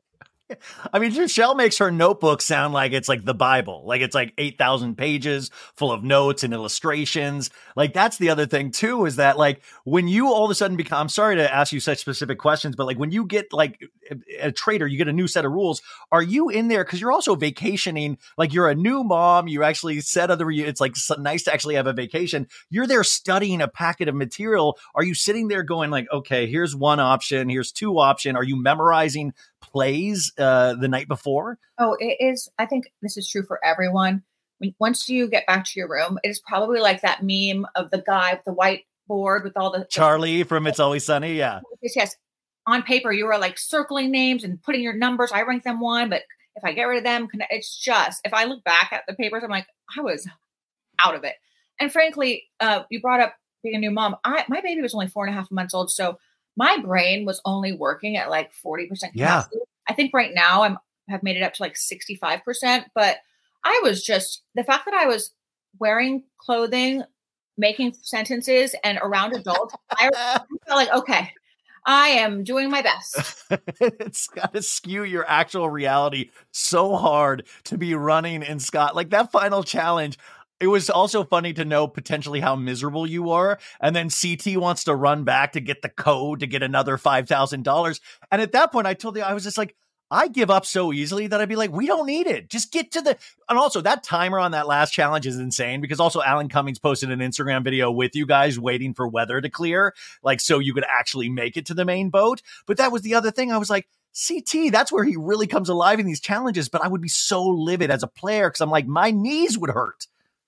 I mean, Trishelle makes her notebook sound like it's like the Bible, like it's like eight thousand pages full of notes and illustrations. Like, that's the other thing too, is that like when you all of a sudden become, I'm sorry to ask you such specific questions, but like when you get like a, a trader, you get a new set of rules. Are you in there? Cause you're also vacationing. Like, you're a new mom. You actually said other, it's like so nice to actually have a vacation. You're there studying a packet of material. Are you sitting there going like, okay, here's one option. Here's two option. Are you memorizing plays uh, the night before? Oh, it is. I think this is true for everyone. When, once you get back to your room, it is probably like that meme of the guy with the whiteboard with all the Charlie from It's Always Sunny. Yeah. Yes, yes. On paper, you are like circling names and putting your numbers. I rank them one, but if I get rid of them, it's just, if I look back at the papers, I'm like, I was out of it. And frankly, uh, you brought up being a new mom. I, my baby was only four and a half months old. So my brain was only working at like forty percent capacity. Yeah. I think right now I'm have made it up to like sixty-five percent, but I was just, the fact that I was wearing clothing, making sentences and around adults, I felt like, okay, I am doing my best. It's got to skew your actual reality so hard to be running in Scott. Like that final challenge, it was also funny to know potentially how miserable you are. And then C T wants to run back to get the code to get another five thousand dollars. And at that point, I told you, I was just like, I give up so easily that I'd be like, we don't need it. Just get to the, and also that timer on that last challenge is insane, because also Alan Cummings posted an Instagram video with you guys waiting for weather to clear, like, so you could actually make it to the main boat. But that was the other thing. I was like, C T, that's where he really comes alive in these challenges. But I would be so livid as a player, because I'm like, my knees would hurt.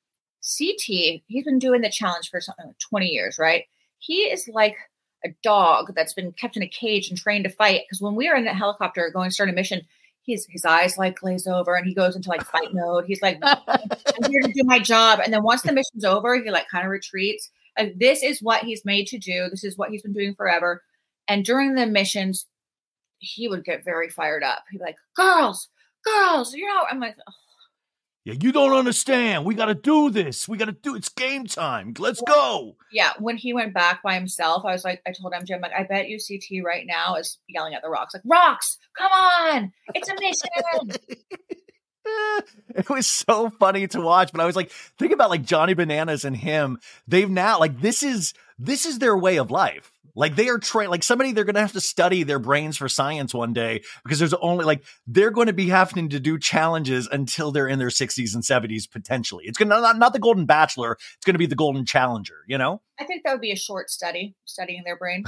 C T, he's been doing the challenge for something like twenty years, right? He is like a dog that's been kept in a cage and trained to fight. Because when we were in the helicopter going to start a mission, he's, his eyes like glaze over and he goes into like fight mode. He's like, I'm here to do my job. And then once the mission's over, he like kind of retreats. Like, this is what he's made to do. This is what he's been doing forever. And during the missions, he would get very fired up. He'd be like, girls, girls, you know, I'm like, oh. Yeah, you don't understand. We got to do this. We got to do, it's game time. Let's go. Yeah. When he went back by himself, I was like, I told M J, I'm like, I bet you C T right now is yelling at the rocks. Like, rocks, come on. It's a mission. It was so funny to watch, but I was like, think about like Johnny Bananas and him. They've now, like, this is, this is their way of life. Like, they are trained, like somebody, they're going to have to study their brains for science one day, because there's only like, they're going to be having to do challenges until they're in their sixties and seventies, potentially. It's going to not, not the Golden Bachelor. It's going to be the Golden Challenger, you know? I think that would be a short study, studying their brain.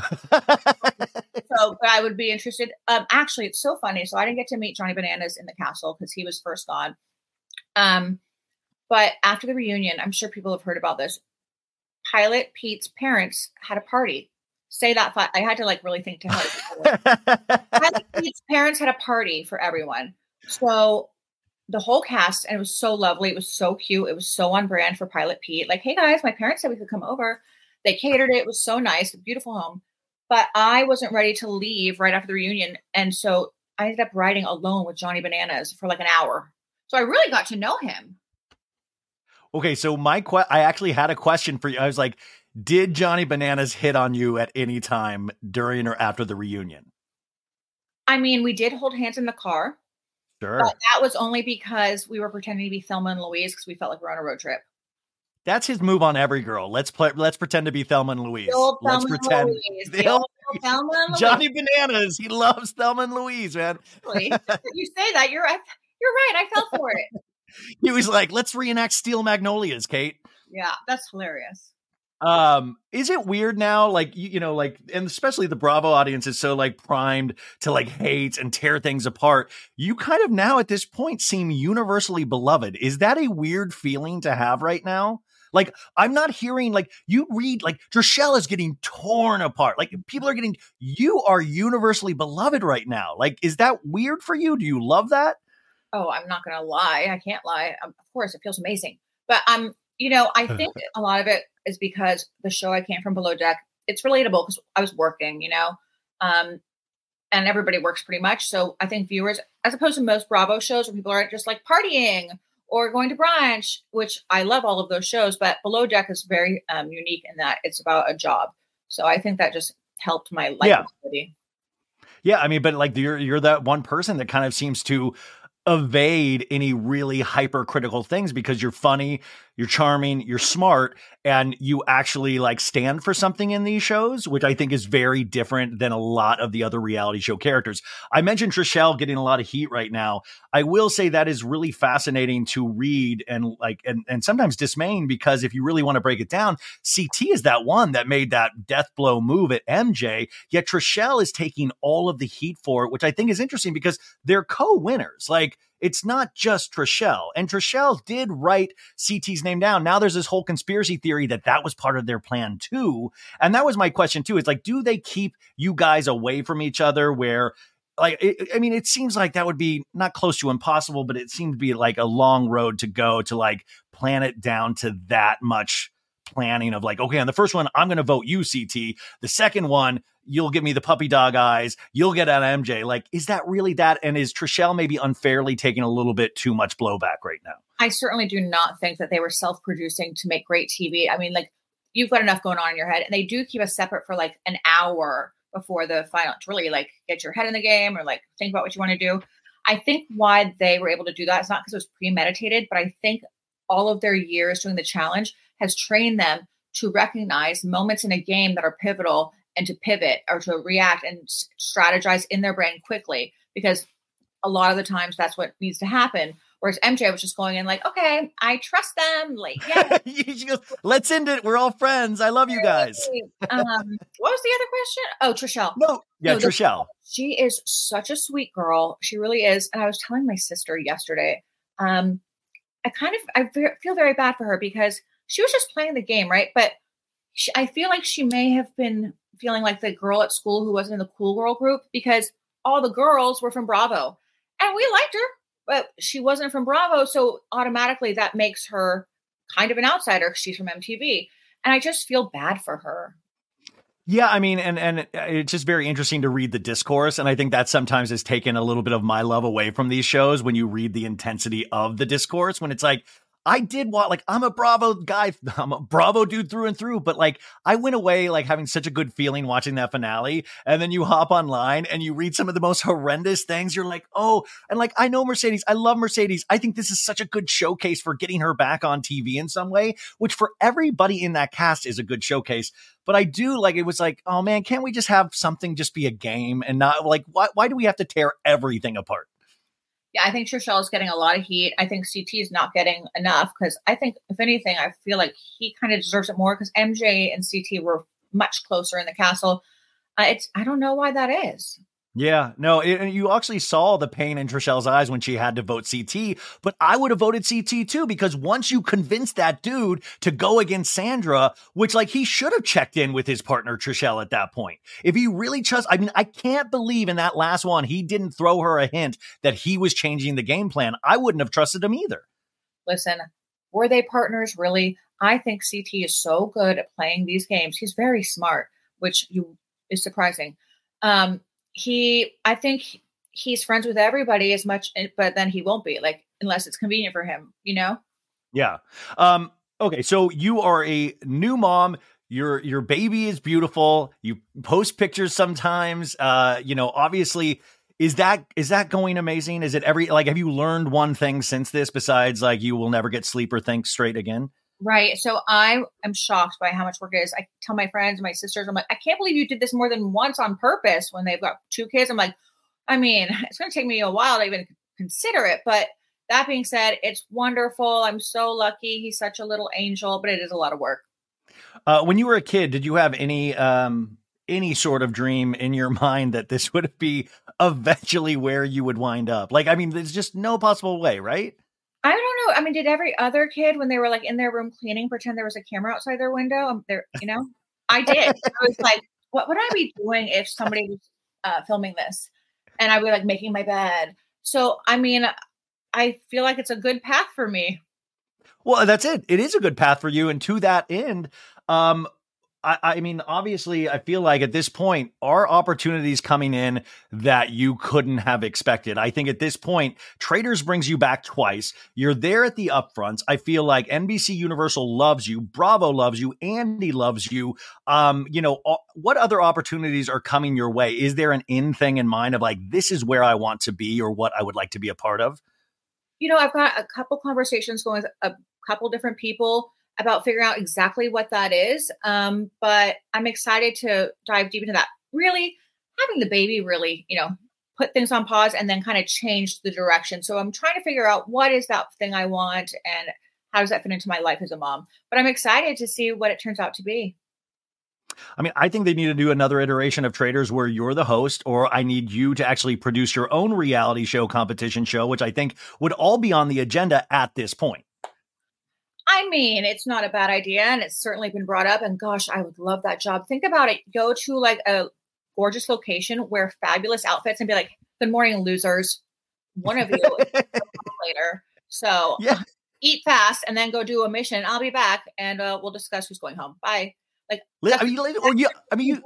So but I would be interested. Um, actually, it's so funny. So I didn't get to meet Johnny Bananas in the castle because he was first on. Um, but after the reunion, I'm sure people have heard about this. Pilot Pete's parents had a party. Say that. I had to like really think to hard. Pilot Pete's parents had a party for everyone. So the whole cast, and it was so lovely. It was so cute. It was so on brand for Pilot Pete. Like, hey guys, my parents said we could come over. They catered it. It was so nice. A beautiful home. But I wasn't ready to leave right after the reunion. And so I ended up riding alone with Johnny Bananas for like an hour. So I really got to know him. Okay. So my que- I actually had a question for you. I was like, did Johnny Bananas hit on you at any time during or after the reunion? I mean, we did hold hands in the car. Sure. But that was only because we were pretending to be Thelma and Louise because we felt like we were on a road trip. That's his move on every girl. Let's play. Let's pretend to be Thelma and Louise. The old let's Thelma pretend. And Louise. The old Thelma and Louise. Johnny Bananas. He loves Thelma and Louise, man. You say that. You're right. You're right. I fell for it. He was like, let's reenact Steel Magnolias, Kate. Yeah, that's hilarious. Um, is it weird now? Like, you, you know, like, and especially the Bravo audience is so like primed to like hate and tear things apart. You kind of now at this point seem universally beloved. Is that a weird feeling to have right now? Like, I'm not hearing, like, you read, like, Trishelle is getting torn apart. Like, people are getting, you are universally beloved right now. Like, is that weird for you? Do you love that? Oh, I'm not going to lie. I can't lie. Um, of course, it feels amazing. But, um, you know, I think a lot of it is because the show I came from, Below Deck, it's relatable because I was working, you know, um, and everybody works pretty much. So I think viewers, as opposed to most Bravo shows where people are just like partying or going to brunch, which I love all of those shows, but Below Deck is very um, unique in that it's about a job. So I think that just helped my life. Yeah. Yeah. I mean, but like you're, you're that one person that kind of seems to evade any really hypercritical things because you're funny, you're charming, you're smart, and you actually like stand for something in these shows, which I think is very different than a lot of the other reality show characters. I mentioned Trishelle getting a lot of heat right now. I will say that is really fascinating to read and like, and, and sometimes dismaying, because if you really want to break it down, C T is that one that made that death blow move at M J, yet Trishelle is taking all of the heat for it, which I think is interesting because they're co-winners. Like, it's not just Trishelle, and Trishelle did write C T's name down. Now there's this whole conspiracy theory that that was part of their plan too. And that was my question too. It's like, do they keep you guys away from each other where like, it, I mean, it seems like that would be not close to impossible, but it seemed to be like a long road to go to like plan it down to that much planning of like, okay, on the first one, I'm going to vote you, C T. The second one, you'll give me the puppy dog eyes. You'll get on M J. Like, is that really that? And is Trishelle maybe unfairly taking a little bit too much blowback right now? I certainly do not think that they were self-producing to make great T V. I mean, like, you've got enough going on in your head, and they do keep us separate for like an hour before the final to really like get your head in the game or like think about what you want to do. I think why they were able to do that is not because it was premeditated, but I think all of their years doing the challenge has trained them to recognize moments in a game that are pivotal and to pivot or to react and strategize in their brain quickly, because a lot of the times that's what needs to happen. Whereas M J was just going in like, okay, I trust them. Like, yeah, let's end it. We're all friends. I love you guys. um, what was the other question? Oh, Trishelle. No, yeah, no, Trishelle. She is such a sweet girl. She really is. And I was telling my sister yesterday, um, I kind of, I feel very bad for her because she was just playing the game, right? But she, I feel like she may have been feeling like the girl at school who wasn't in the cool girl group because all the girls were from Bravo and we liked her, but she wasn't from Bravo. So automatically that makes her kind of an outsider because she's from M T V. And I just feel bad for her. Yeah, I mean, and and it's just very interesting to read the discourse. And I think that sometimes has taken a little bit of my love away from these shows when you read the intensity of the discourse, when it's like, I did what, like, I'm a Bravo guy. I'm a Bravo dude through and through. But like, I went away like having such a good feeling watching that finale. And then you hop online and you read some of the most horrendous things. You're like, oh, and like, I know Mercedes. I love Mercedes. I think this is such a good showcase for getting her back on T V in some way, which for everybody in that cast is a good showcase. But I do like, it was like, oh man, can't we just have something just be a game and not like, why, why do we have to tear everything apart? Yeah, I think Trishelle is getting a lot of heat. I think C T is not getting enough because I think, if anything, I feel like he kind of deserves it more because M J and C T were much closer in the castle. Uh, it's I don't know why that is. Yeah, no, it, you actually saw the pain in Trishelle's eyes when she had to vote C T, but I would have voted C T too, because once you convince that dude to go against Sandra, which like he should have checked in with his partner Trishelle at that point. If he really trusts, I mean, I can't believe in that last one, he didn't throw her a hint that he was changing the game plan. I wouldn't have trusted him either. Listen, were they partners? Really? I think C T is so good at playing these games. He's very smart, which you is surprising. Um, He, I think he's friends with everybody as much, but then he won't be, like, unless it's convenient for him, you know? Yeah. Um, okay. So you are a new mom. Your, your baby is beautiful. You post pictures sometimes, uh, you know, obviously is that, is that going amazing? Is it every, like, have you learned one thing since this besides like, you will never get sleep or think straight again? Right. So I am shocked by how much work it is. I tell my friends, my sisters, I'm like, I can't believe you did this more than once on purpose when they've got two kids. I'm like, I mean, it's going to take me a while to even consider it. But that being said, it's wonderful. I'm so lucky. He's such a little angel, but it is a lot of work. Uh, when you were a kid, did you have any, um, any sort of dream in your mind that this would be eventually where you would wind up? Like, I mean, there's just no possible way, right? I don't know. I mean, did every other kid when they were like in their room cleaning pretend there was a camera outside their window? Um, there, you know, I did. I was like, what would I be doing if somebody was uh, filming this? And I would be like making my bed. So, I mean, I feel like it's a good path for me. Well, that's it. It is a good path for you. And to that end, um, I, I mean, obviously, I feel like at this point, are opportunities coming in that you couldn't have expected. I think at this point, Traitors brings you back twice. You're there at the upfronts. I feel like N B C Universal loves you. Bravo loves you. Andy loves you. Um, you know, what other opportunities are coming your way? Is there an in thing in mind of like, this is where I want to be or what I would like to be a part of? You know, I've got a couple conversations going with a couple different people about figuring out exactly what that is. Um, but I'm excited to dive deep into that. Really having the baby really, you know, put things on pause and then kind of change the direction. So I'm trying to figure out what is that thing I want and how does that fit into my life as a mom? But I'm excited to see what it turns out to be. I mean, I think they need to do another iteration of Traitors where you're the host, or I need you to actually produce your own reality show competition show, which I think would all be on the agenda at this point. I mean, it's not a bad idea, and it's certainly been brought up. And gosh, I would love that job. Think about it. Go to like a gorgeous location, wear fabulous outfits, and be like, "Good morning, losers. One of you later." So yeah. Eat fast, and then go do a mission. I'll be back, and uh, we'll discuss who's going home. Bye. Like, I mean, or you, I mean, you.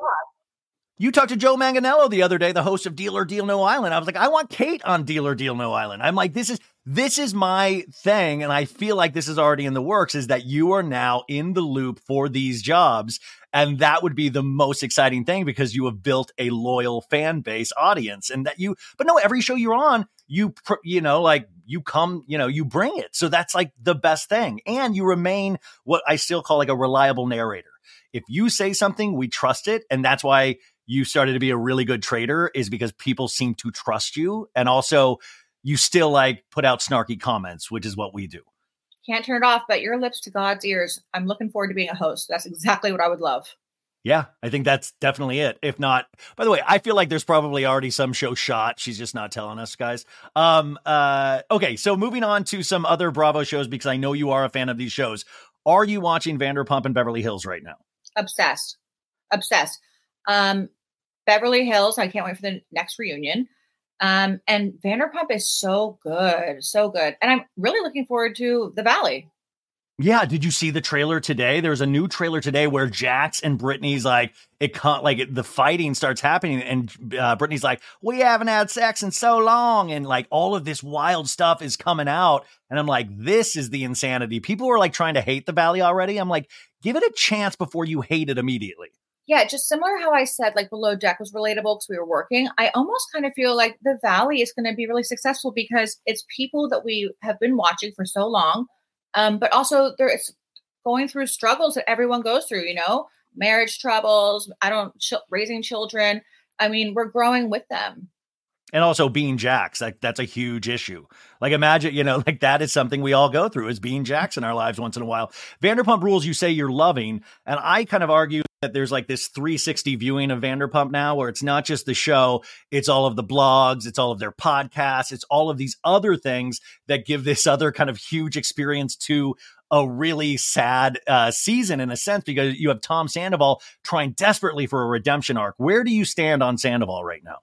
You talked to Joe Manganiello the other day, the host of Deal or Deal No Island. I was like, I want Kate on Deal or Deal No Island. I'm like, this is this is my thing, and I feel like this is already in the works, is that you are now in the loop for these jobs, and that would be the most exciting thing because you have built a loyal fan base audience, and that you, but no, every show you're on, you, you know, like you come, you know, you bring it. So that's like the best thing. And you remain what I still call like a reliable narrator. If you say something, we trust it. And that's why you started to be a really good trader, is because people seem to trust you. And also you still like put out snarky comments, which is what we do. Can't turn it off, but your lips to God's ears. I'm looking forward to being a host. That's exactly what I would love. Yeah, I think that's definitely it. If not, by the way, I feel like there's probably already some show shot. She's just not telling us, guys. Um, uh, okay, so moving on to some other Bravo shows, because I know you are a fan of these shows. Are you watching Vanderpump and Beverly Hills right now? Obsessed. Obsessed. Um, Beverly Hills, I can't wait for the next reunion. Um, and Vanderpump is so good, so good. And I'm really looking forward to The Valley. Yeah, did you see the trailer today? There's a new trailer today where Jax and Brittany's like, it can't, like it, the fighting starts happening, and uh, Brittany's like, we haven't had sex in so long, and like all of this wild stuff is coming out, and I'm like, this is the insanity. People are like trying to hate The Valley already. I'm like, give it a chance before you hate it immediately. Yeah, just similar how I said like Below Deck was relatable because we were working. I almost kind of feel like The Valley is going to be really successful because it's people that we have been watching for so long. Um, but also there it's going through struggles that everyone goes through, you know, marriage troubles, I don't, ch- raising children. I mean, we're growing with them. And also being Jax, like that's a huge issue. Like imagine, you know, like that is something we all go through, is being Jax in our lives once in a while. Vanderpump Rules, you say you're loving. And I kind of argue that there's like this three sixty viewing of Vanderpump now, where it's not just the show, it's all of the blogs, it's all of their podcasts, it's all of these other things that give this other kind of huge experience to a really sad uh, season in a sense, because you have Tom Sandoval trying desperately for a redemption arc. Where do you stand on Sandoval right now?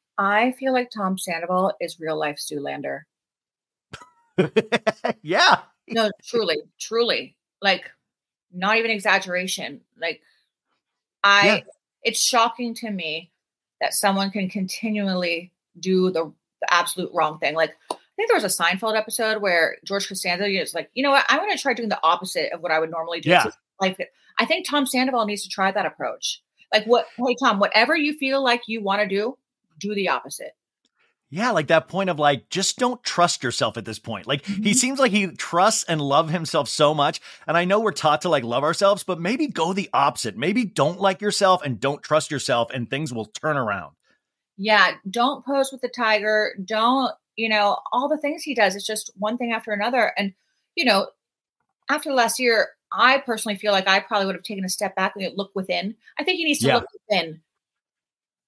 I feel like Tom Sandoval is real life Zoolander. Yeah. No, truly, truly. Like, not even exaggeration. Like, I, yeah. It's shocking to me that someone can continually do the, the absolute wrong thing. Like, I think there was a Seinfeld episode where George Costanza is like, you know what? I'm going to try doing the opposite of what I would normally do. Yeah. Like, I think Tom Sandoval needs to try that approach. Like, what? Hey, Tom, whatever you feel like you want to do, do the opposite. Yeah, like that point of like, just don't trust yourself at this point. Like mm-hmm. He seems like he trusts and loves himself so much. And I know we're taught to like love ourselves, but maybe go the opposite. Maybe don't like yourself and don't trust yourself, and things will turn around. Yeah, don't pose with the tiger. Don't, you know, all the things he does. It's just one thing after another. And, you know, after last year, I personally feel like I probably would have taken a step back and look within. I think he needs to yeah. look within.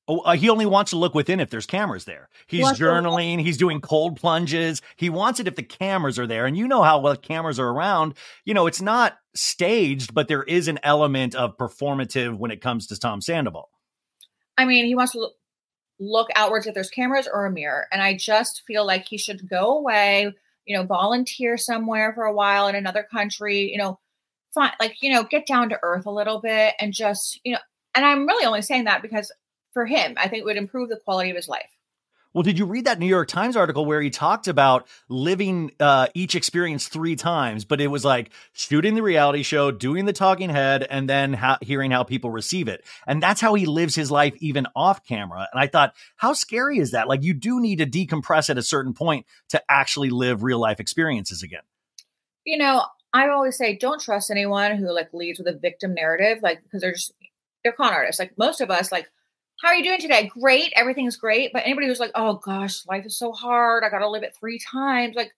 Oh, uh, he only wants to look within if there's cameras there. He's What's the- journaling. He's doing cold plunges. He wants it if the cameras are there. And you know how well cameras are around. You know, it's not staged, but there is an element of performative when it comes to Tom Sandoval. I mean, he wants to look, look outwards if there's cameras or a mirror. And I just feel like he should go away, you know, volunteer somewhere for a while in another country, you know, find, like, you know, get down to earth a little bit and just, you know, and I'm really only saying that because for him, I think it would improve the quality of his life. Well, did you read that New York Times article where he talked about living uh, each experience three times, but it was like shooting the reality show, doing the talking head, and then ha- hearing how people receive it. And that's how he lives his life even off camera. And I thought, how scary is that? Like, you do need to decompress at a certain point to actually live real life experiences again. You know, I always say, don't trust anyone who like leads with a victim narrative, like, because they're just, they're con artists. Like most of us, like, how are you doing today? Great. Everything's great. But anybody who's like, oh gosh, life is so hard. I got to live it three times. Like,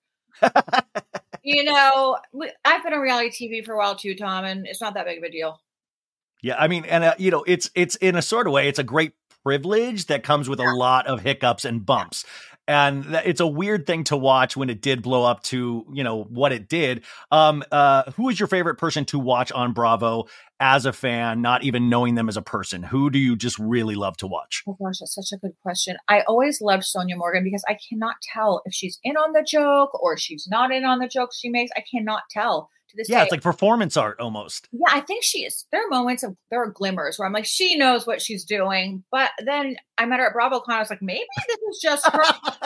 you know, I've been on reality T V for a while too, Tom, and it's not that big of a deal. Yeah. I mean, and uh, you know, it's, it's in a sort of way, it's a great privilege that comes with a lot of hiccups and bumps. And th- it's a weird thing to watch when it did blow up to, you know, what it did. Um, uh, who is your favorite person to watch on Bravo as a fan, not even knowing them as a person? Who do you just really love to watch? Oh gosh, that's such a good question. I always loved Sonia Morgan because I cannot tell if she's in on the joke or she's not in on the jokes she makes. I cannot tell to this Yeah, day. it's like performance art almost. Yeah, I think she is. There are moments of, there are glimmers where I'm like, she knows what she's doing. But then I met her at BravoCon. I was like, maybe this is just her.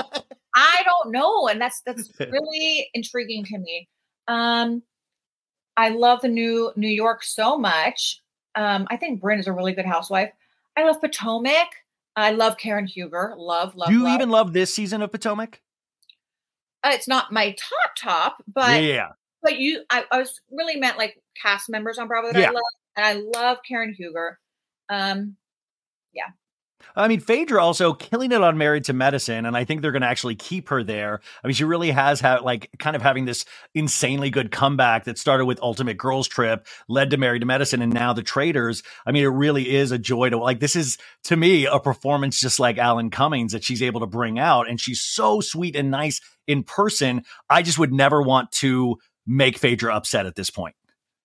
I don't know. And that's, that's really intriguing to me. Um, I love the new New York so much. Um, I think Brynn is a really good housewife. I love Potomac. I love Karen Huger. Love, love, Do you love. even love this season of Potomac? Uh, it's not my top top, but Yeah, yeah. but you, I, I was really meant like cast members on Bravo that Yeah. I love, and I love Karen Huger. Um, yeah. I mean, Phaedra also killing it on Married to Medicine, and I think they're going to actually keep her there. I mean, she really has had like kind of having this insanely good comeback that started with Ultimate Girls Trip, led to Married to Medicine, and now The Traitors. I mean, it really is a joy to like. This is to me a performance just like Alan Cummings that she's able to bring out, and she's so sweet and nice in person. I just would never want to make Phaedra upset at this point.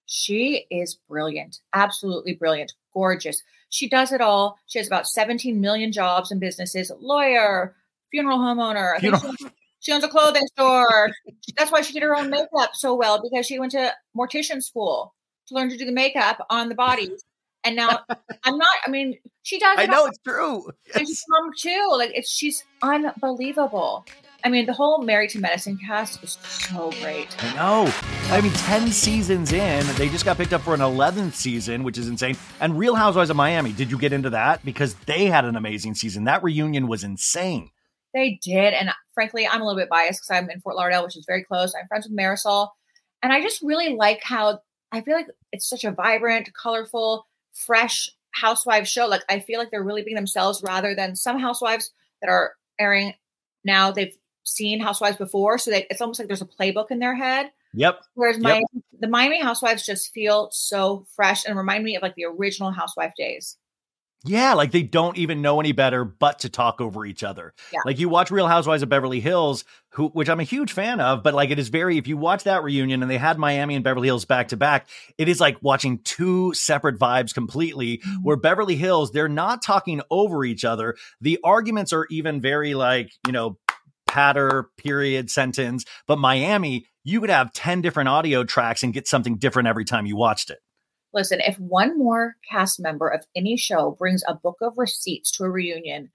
She is brilliant. Absolutely brilliant. Gorgeous. She does it all. She has about seventeen million jobs and businesses, lawyer, funeral homeowner. I think Funeral- she, she owns a clothing store. That's why she did her own makeup so well, because she went to mortician school to learn to do the makeup on the bodies. And now I'm not, I mean, she does it I know all. it's true. And she's mom too. Like it's, she's unbelievable. I mean, the whole Married to Medicine cast is so great. I know. I mean, ten seasons in, they just got picked up for an eleventh season, which is insane. And Real Housewives of Miami, did you get into that? Because they had an amazing season. That reunion was insane. They did. And frankly, I'm a little bit biased because I'm in Fort Lauderdale, which is very close. I'm friends with Marisol. And I just really like how I feel like it's such a vibrant, colorful, fresh housewives show. Like I feel like they're really being themselves rather than some housewives that are airing now. They've seen housewives before, so they, it's almost like there's a playbook in their head. Yep. Whereas my Yep. the Miami housewives just feel so fresh and remind me of like the original housewife days. Yeah, like they don't even know any better but to talk over each other. Yeah. Like you watch Real Housewives of Beverly Hills, who which I'm a huge fan of, but like it is very, if you watch that reunion and they had Miami and Beverly Hills back to back, it is like watching two separate vibes completely, where Beverly Hills, they're not talking over each other. The arguments are even very like, you know, patter, period, sentence. But Miami, you could have ten different audio tracks and get something different every time you watched it. Listen, if one more cast member of any show brings a book of receipts to a reunion,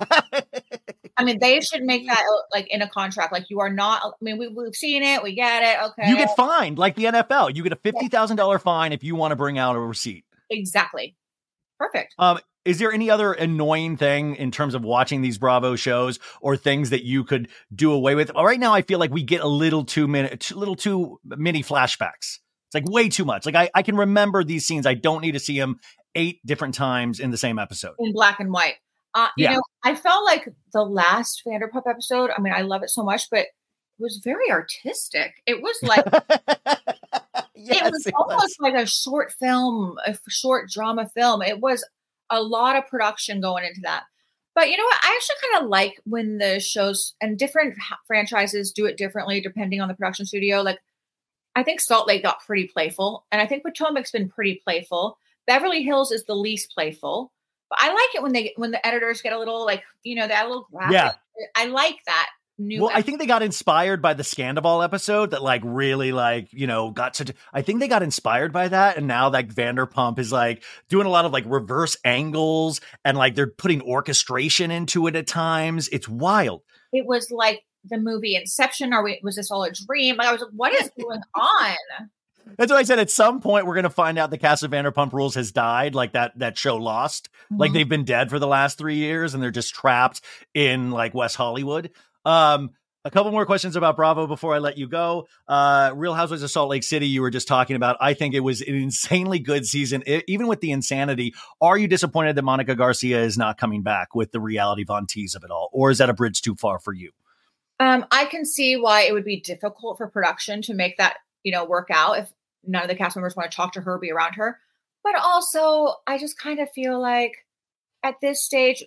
I mean, they should make that like in a contract. Like you are not, I mean, we, we've seen it. We get it. Okay. You get fined like the N F L. You get a fifty thousand dollars fine if you want to bring out a receipt. Exactly. Perfect. Um, is there any other annoying thing in terms of watching these Bravo shows or things that you could do away with? Right now, I feel like we get a little too many, little too many flashbacks. It's like way too much. Like I, I can remember these scenes. I don't need to see them eight different times in the same episode. In black and white. Uh, you Yeah. know, I felt like the last Vanderpump episode, I mean, I love it so much, but it was very artistic. It was like, Yes, it was it almost was. like a short film, a f- short drama film. It was a lot of production going into that. But you know what? I actually kind of like when the shows and different h- franchises do it differently depending on the production studio. Like, I think Salt Lake got pretty playful, and I think Potomac's been pretty playful. Beverly Hills is the least playful, but I like it when they when the editors get a little like you know that little graphic. Yeah. I like that. New well, I think they got inspired by the Scandival episode that like really like, you know, got such, I think they got inspired by that. And now like Vanderpump is like doing a lot of like reverse angles and like they're putting orchestration into it at times. It's wild. It was like the movie Inception, or was this all a dream? Like I was like, what is going on? That's what I said. At some point, we're going to find out the cast of Vanderpump Rules has died, like that that show Lost. Mm-hmm. Like they've been dead for the last three years and they're just trapped in like West Hollywood. Um, a couple more questions about Bravo before I let you go. Uh, Real Housewives of Salt Lake City, you were just talking about. I think it was an insanely good season, it, even with the insanity. Are you disappointed that Monica Garcia is not coming back with the reality Von Tease of it all? Or is that a bridge too far for you? Um, I can see why it would be difficult for production to make that, you know, work out if none of the cast members want to talk to her, be around her. But also, I just kind of feel like at this stage,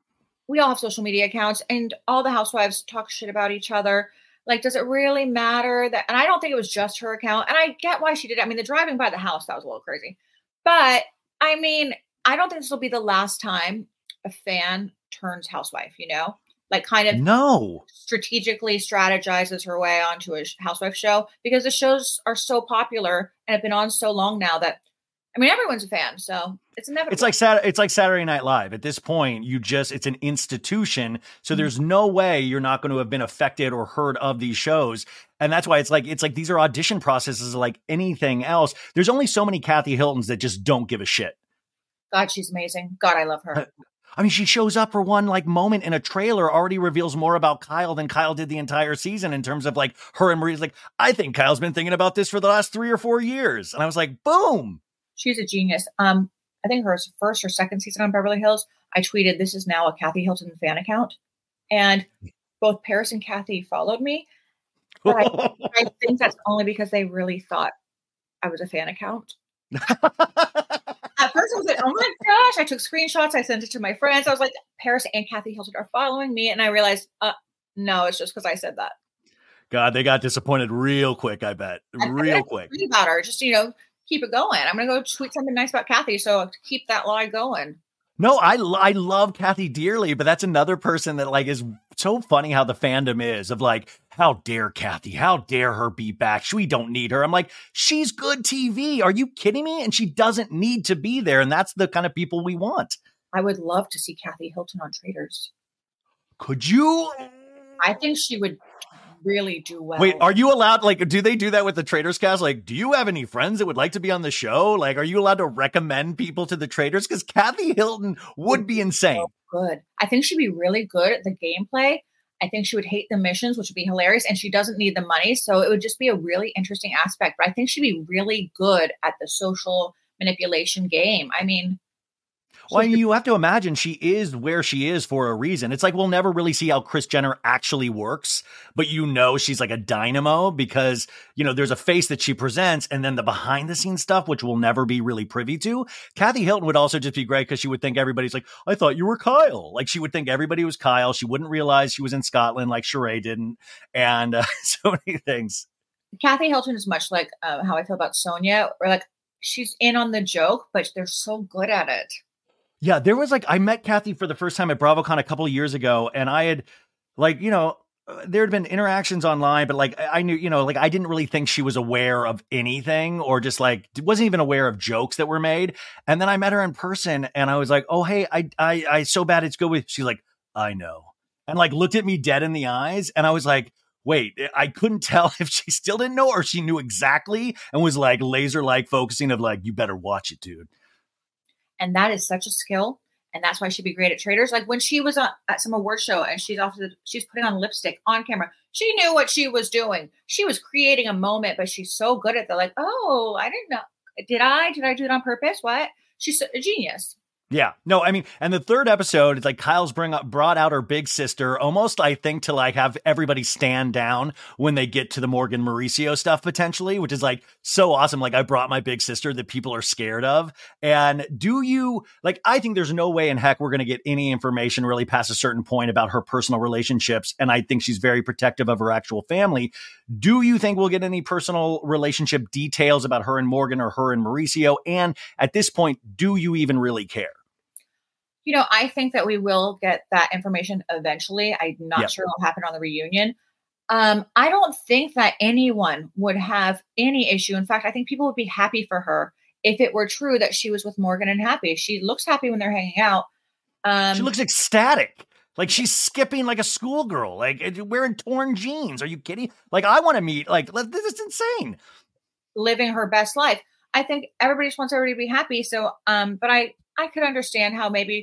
we all have social media accounts and all the housewives talk shit about each other. Like, does it really matter that? And I don't think it was just her account. And I get why she did it. I mean, the driving by the house, that was a little crazy. But I mean, I don't think this will be the last time a fan turns housewife, you know, like kind of no strategically strategizes her way onto a housewife show, because the shows are so popular and have been on so long now that, I mean, everyone's a fan, so it's inevitable. It's like Sat- it's like Saturday Night Live. At this point, you just it's an institution, so there's no way you're not going to have been affected or heard of these shows, and that's why it's like it's like these are audition processes like anything else. There's only so many Kathy Hiltons that just don't give a shit. God, she's amazing. God, I love her. I mean, she shows up for one like moment in a trailer, already reveals more about Kyle than Kyle did the entire season in terms of like her and Marie's like, I think Kyle's been thinking about this for the last three or four years, and I was like, boom. She's a genius. Um, I think her first or second season on Beverly Hills, I tweeted, this is now a Kathy Hilton fan account. And both Paris and Kathy followed me. But I, I think that's only because they really thought I was a fan account. At first I was like, oh my gosh, I took screenshots. I sent it to my friends. I was like, Paris and Kathy Hilton are following me. And I realized, uh, no, it's just because I said that. God, they got disappointed real quick, I bet. Real I quick. About her. Just, you know, keep it going. I'm going to go tweet something nice about Kathy. So keep that lie going. No, I, I love Kathy dearly, but that's another person that like is so funny how the fandom is of like, how dare Kathy? How dare her be back? We don't need her. I'm like, she's good T V. Are you kidding me? And she doesn't need to be there. And that's the kind of people we want. I would love to see Kathy Hilton on Traitors. Could you? I think she would really do well. Wait, are you allowed, like, do they do that with the Traitors cast? Like, do you have any friends that would like to be on the show? Like, are you allowed to recommend people to the Traitors? Because Kathy Hilton would be insane. So good. I think she'd be really good at the gameplay. I think she would hate the missions, which would be hilarious. And she doesn't need the money. So it would just be a really interesting aspect. But I think she'd be really good at the social manipulation game. I mean, well, you have to imagine she is where she is for a reason. It's like we'll never really see how Kris Jenner actually works, but you know she's like a dynamo because, you know, there's a face that she presents and then the behind the scenes stuff, which we'll never be really privy to. Kathy Hilton would also just be great because she would think everybody's like, I thought you were Kyle. Like she would think everybody was Kyle. She wouldn't realize she was in Scotland like Sheree didn't. And uh, so many things. Kathy Hilton is much like uh, how I feel about Sonia, or like she's in on the joke, but they're so good at it. Yeah, there was like, I met Kathy for the first time at BravoCon a couple of years ago, and I had like, you know, there had been interactions online, but like, I knew, you know, like I didn't really think she was aware of anything or just like, wasn't even aware of jokes that were made. And then I met her in person and I was like, oh, hey, I, I, I so bad it's good with, she's like, I know. And like looked at me dead in the eyes. And I was like, wait, I couldn't tell if she still didn't know or she knew exactly and was like laser like focusing of like, you better watch it, dude. And that is such a skill. And that's why she'd be great at Traitors. Like when she was on, at some award show and she's off the, she's putting on lipstick on camera. She knew what she was doing. She was creating a moment, but she's so good at the like, oh, I didn't know. Did I? Did I do it on purpose? What? She's a genius. Yeah, no, I mean, and the third episode, it's like Kyle's bring up, brought out her big sister, almost, I think, to like have everybody stand down when they get to the Morgan Mauricio stuff potentially, which is like so awesome. Like, I brought my big sister that people are scared of. And do you, like, I think there's no way in heck we're going to get any information really past a certain point about her personal relationships. And I think she's very protective of her actual family. Do you think we'll get any personal relationship details about her and Morgan or her and Mauricio? And at this point, do you even really care? You know, I think that we will get that information eventually. I'm not yep. sure it'll happen on the reunion. Um, I don't think that anyone would have any issue. In fact, I think people would be happy for her if it were true that she was with Morgan and happy. She looks happy when they're hanging out. Um, she looks ecstatic. Like she's skipping like a schoolgirl, like wearing torn jeans. Are you kidding? Like, I want to meet, like, this is insane. Living her best life. I think everybody just wants everybody to be happy. So, um, but I, I could understand how maybe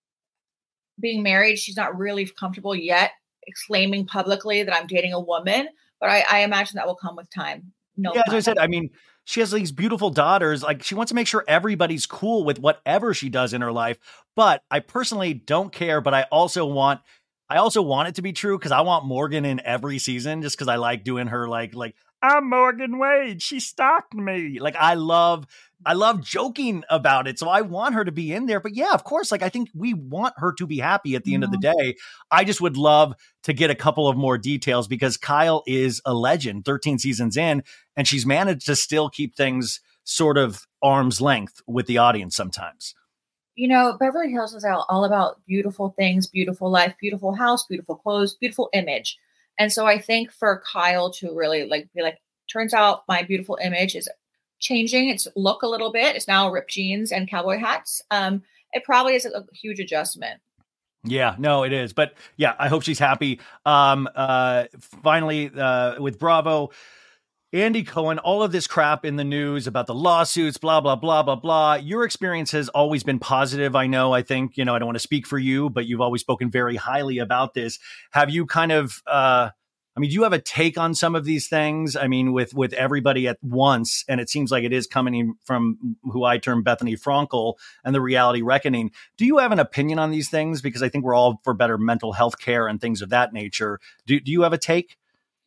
being married, she's not really comfortable yet exclaiming publicly that I'm dating a woman, but I, I imagine that will come with time. No, yeah, as I said, I mean, she has these beautiful daughters. Like, she wants to make sure everybody's cool with whatever she does in her life. But I personally don't care, but I also want, I also want it to be true because I want Morgan in every season just because I like doing her like, like, I'm Morgan Wade. She stalked me. Like, I love, I love joking about it. So I want her to be in there. But yeah, of course, like, I think we want her to be happy at the end mm-hmm. of the day. I just would love to get a couple of more details because Kyle is a legend thirteen seasons in, and she's managed to still keep things sort of arm's length with the audience sometimes. You know, Beverly Hills is all about beautiful things, beautiful life, beautiful house, beautiful clothes, beautiful image. And so I think for Kyle to really like be like, turns out my beautiful image is changing its look a little bit. It's now ripped jeans and cowboy hats. Um, it probably is a huge adjustment. Yeah, no, it is. But yeah, I hope she's happy. Um, uh, finally, uh, with Bravo, Andy Cohen, all of this crap in the news about the lawsuits, blah, blah, blah, blah, blah. Your experience has always been positive. I know, I think, you know, I don't want to speak for you, but you've always spoken very highly about this. Have you kind of, uh, I mean, do you have a take on some of these things? I mean, with, with everybody at once, and it seems like it is coming from who I term Bethany Frankel and the reality reckoning. Do you have an opinion on these things? Because I think we're all for better mental health care and things of that nature. Do, do you have a take?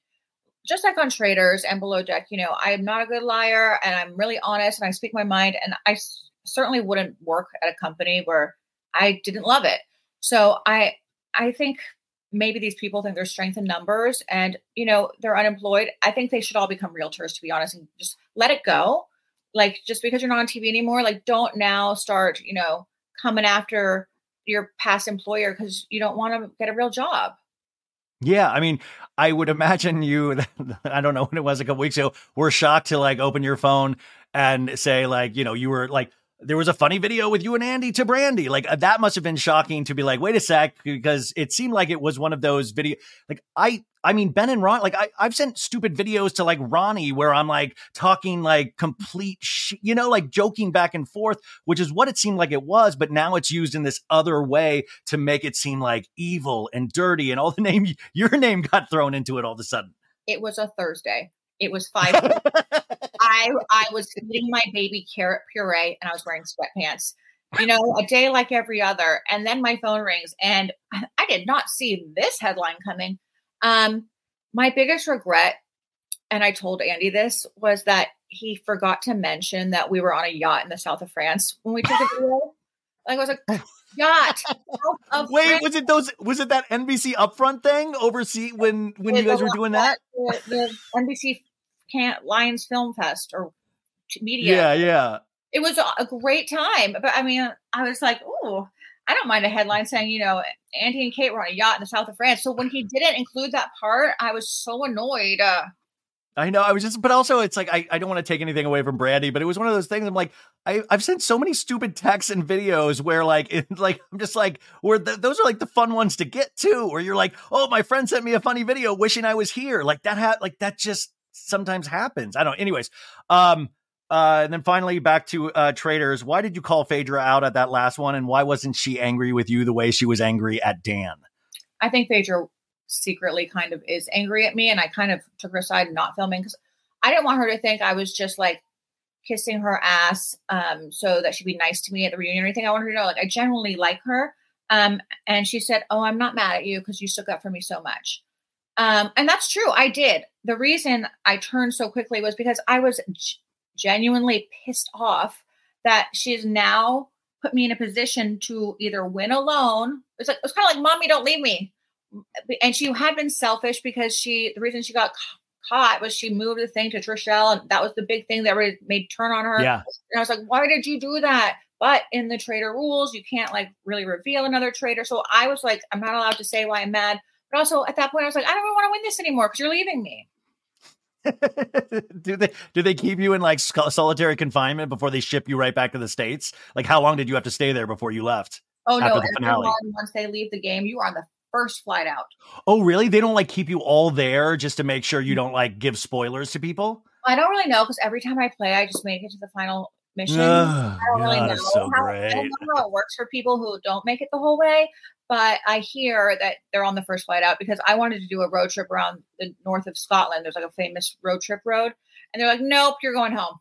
Just like on Traitors and Below Deck, you know, I am not a good liar and I'm really honest and I speak my mind. And I s- certainly wouldn't work at a company where I didn't love it. So I, I think maybe these people think there's strength in numbers and, you know, they're unemployed. I think they should all become realtors, to be honest, and just let it go. Like, just because you're not on T V anymore, like, don't now start, you know, coming after your past employer because you don't want to get a real job. Yeah, I mean, I would imagine you, I don't know when it was, a couple weeks ago, were shocked to like open your phone and say like, you know, you were like, there was a funny video with you and Andy to Brandy. Like, that must have been shocking to be like, wait a sec, because it seemed like it was one of those video. Like, I, I mean, Ben and Ron, like I, I've sent stupid videos to like Ronnie where I'm like talking like complete, sh- you know, like joking back and forth, which is what it seemed like it was. But now it's used in this other way to make it seem like evil and dirty, and all the name, your name got thrown into it all of a sudden. It was a Thursday. It was five. I I was eating my baby carrot puree and I was wearing sweatpants, you know, a day like every other. And then my phone rings and I did not see this headline coming. Um, my biggest regret, and I told Andy this, was that he forgot to mention that we were on a yacht in the south of France when we took the video. Like, I was like, yacht. Wait, France. was it those? Was it that N B C Upfront thing overseas when when the, you guys were doing that? The, the N B C Can't Lions Film Fest or media. Yeah, yeah. It was a great time, but I mean, I was like, oh. I don't mind a headline saying, you know, Andy and Kate were on a yacht in the south of France. So when he didn't include that part, I was so annoyed. Uh, I know. I was just, but also it's like, I, I don't want to take anything away from Brandy, but it was one of those things. I'm like, I, I've sent so many stupid texts and videos where like, it, like, I'm just like, where the, those are like the fun ones to get to, where you're like, oh, my friend sent me a funny video wishing I was here. Like that, ha- like that just sometimes happens. I don't, anyways. Um, Uh, and then finally back to uh, Traitors. Why did you call Phaedra out at that last one? And why wasn't she angry with you the way she was angry at Dan? I think Phaedra secretly kind of is angry at me. And I kind of took her side not filming because I didn't want her to think I was just like kissing her ass um, so that she'd be nice to me at the reunion or anything. I wanted her to know, like, I genuinely like her. Um, and she said, oh, I'm not mad at you because you stuck up for me so much. Um, and that's true. I did. The reason I turned so quickly was because I was g- genuinely pissed off that she's now put me in a position to either win alone. It's like, it's kind of like, mommy, don't leave me. And she had been selfish because she, the reason she got caught was she moved the thing to Trishelle, and that was the big thing that really made turn on her. Yeah. And I was like, why did you do that? But in the traitor rules, you can't like really reveal another traitor. So I was like, I'm not allowed to say why I'm mad. But also at that point, I was like, I don't even want to win this anymore because you're leaving me. do they do they keep you in like solitary confinement before they ship you right back to the States? Like, how long did you have to stay there before you left? Oh no! Everyone, once they leave the game, you are on the first flight out. Oh really? They don't like keep you all there just to make sure you don't like give spoilers to people? I don't really know because every time I play, I just make it to the final mission. Oh, I don't God, really know so how, great. I don't know how it works for people who don't make it the whole way. But I hear that they're on the first flight out because I wanted to do a road trip around the north of Scotland. There's like a famous road trip road. And they're like, nope, you're going home.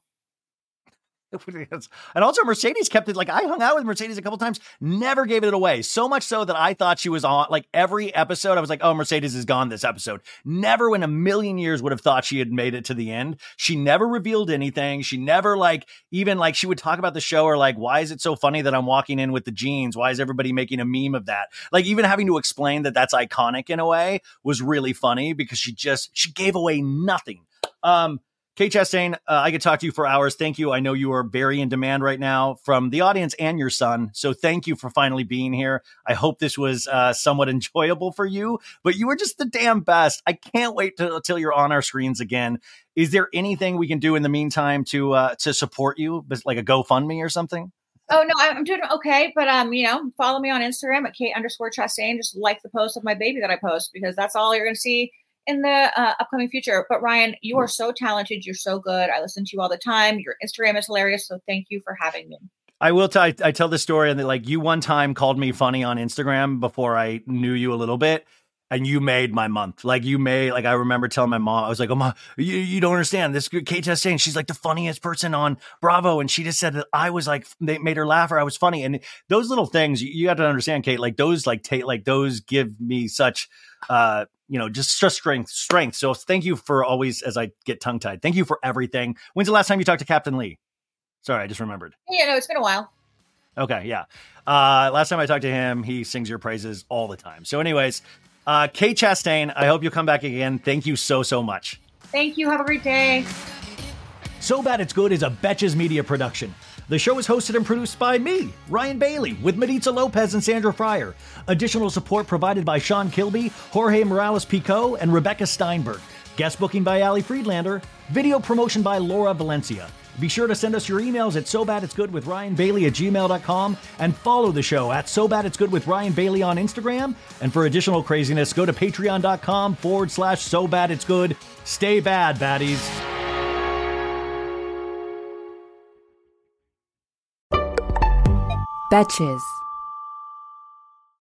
And also Mercedes kept it, like I hung out with Mercedes a couple times, never gave it away. So much so that I thought she was on like every episode. I was like, oh, Mercedes is gone this episode. Never in a million years would have thought she had made it to the end. She never revealed anything. She never like, even like she would talk about the show or like, why is it so funny that I'm walking in with the jeans? Why is everybody making a meme of that? Like even having to explain that that's iconic in a way was really funny because she just, she gave away nothing. Um, Kate Chastain, uh, I could talk to you for hours. Thank you. I know you are very in demand right now from the audience and your son. So thank you for finally being here. I hope this was uh, somewhat enjoyable for you, but you were just the damn best. I can't wait to, till you're on our screens again. Is there anything we can do in the meantime to uh, to support you, like a GoFundMe or something? Oh, no, I'm doing okay. But, um, you know, follow me on Instagram at Kate underscore Chastain. Just like the post of my baby that I post because that's all you're going to see in the uh, upcoming future. But Ryan, you are so talented. You're so good. I listen to you all the time. Your Instagram is hilarious. So thank you for having me. I will tell, I, I tell this story and that like you one time called me funny on Instagram before I knew you a little bit. And you made my month. Like you made, like I remember telling my mom, I was like, oh, Mom, you, you don't understand. This Kate Chastain, she's like the funniest person on Bravo. And she just said that I was like, they made her laugh or I was funny. And those little things, you, you got to understand, Kate, like those, like, take, like those give me such, uh, you know, just, just strength, strength. So thank you for always, as I get tongue tied, thank you for everything. When's the last time you talked to Captain Lee? Sorry, I just remembered. Yeah, no, it's been a while. Okay. Yeah. Uh, last time I talked to him, he sings your praises all the time. So anyways, Uh, Kate Chastain, I hope you'll come back again. Thank you so, so much. Thank you. Have a great day. So Bad It's Good is a Betches Media production. The show is hosted and produced by me, Ryan Bailey, with Maritza Lopez and Sandra Fryer. Additional support provided by Sean Kilby, Jorge Morales-Pico, and Rebecca Steinberg. Guest booking by Ali Friedlander. Video promotion by Laura Valencia. Be sure to send us your emails at so bad it's good with Ryan Bailey at gmail dot com and follow the show at So Bad It's Good with Ryan Bailey on Instagram. And for additional craziness, go to patreon.com forward slash So Bad It's Good. Stay bad, baddies. Betches.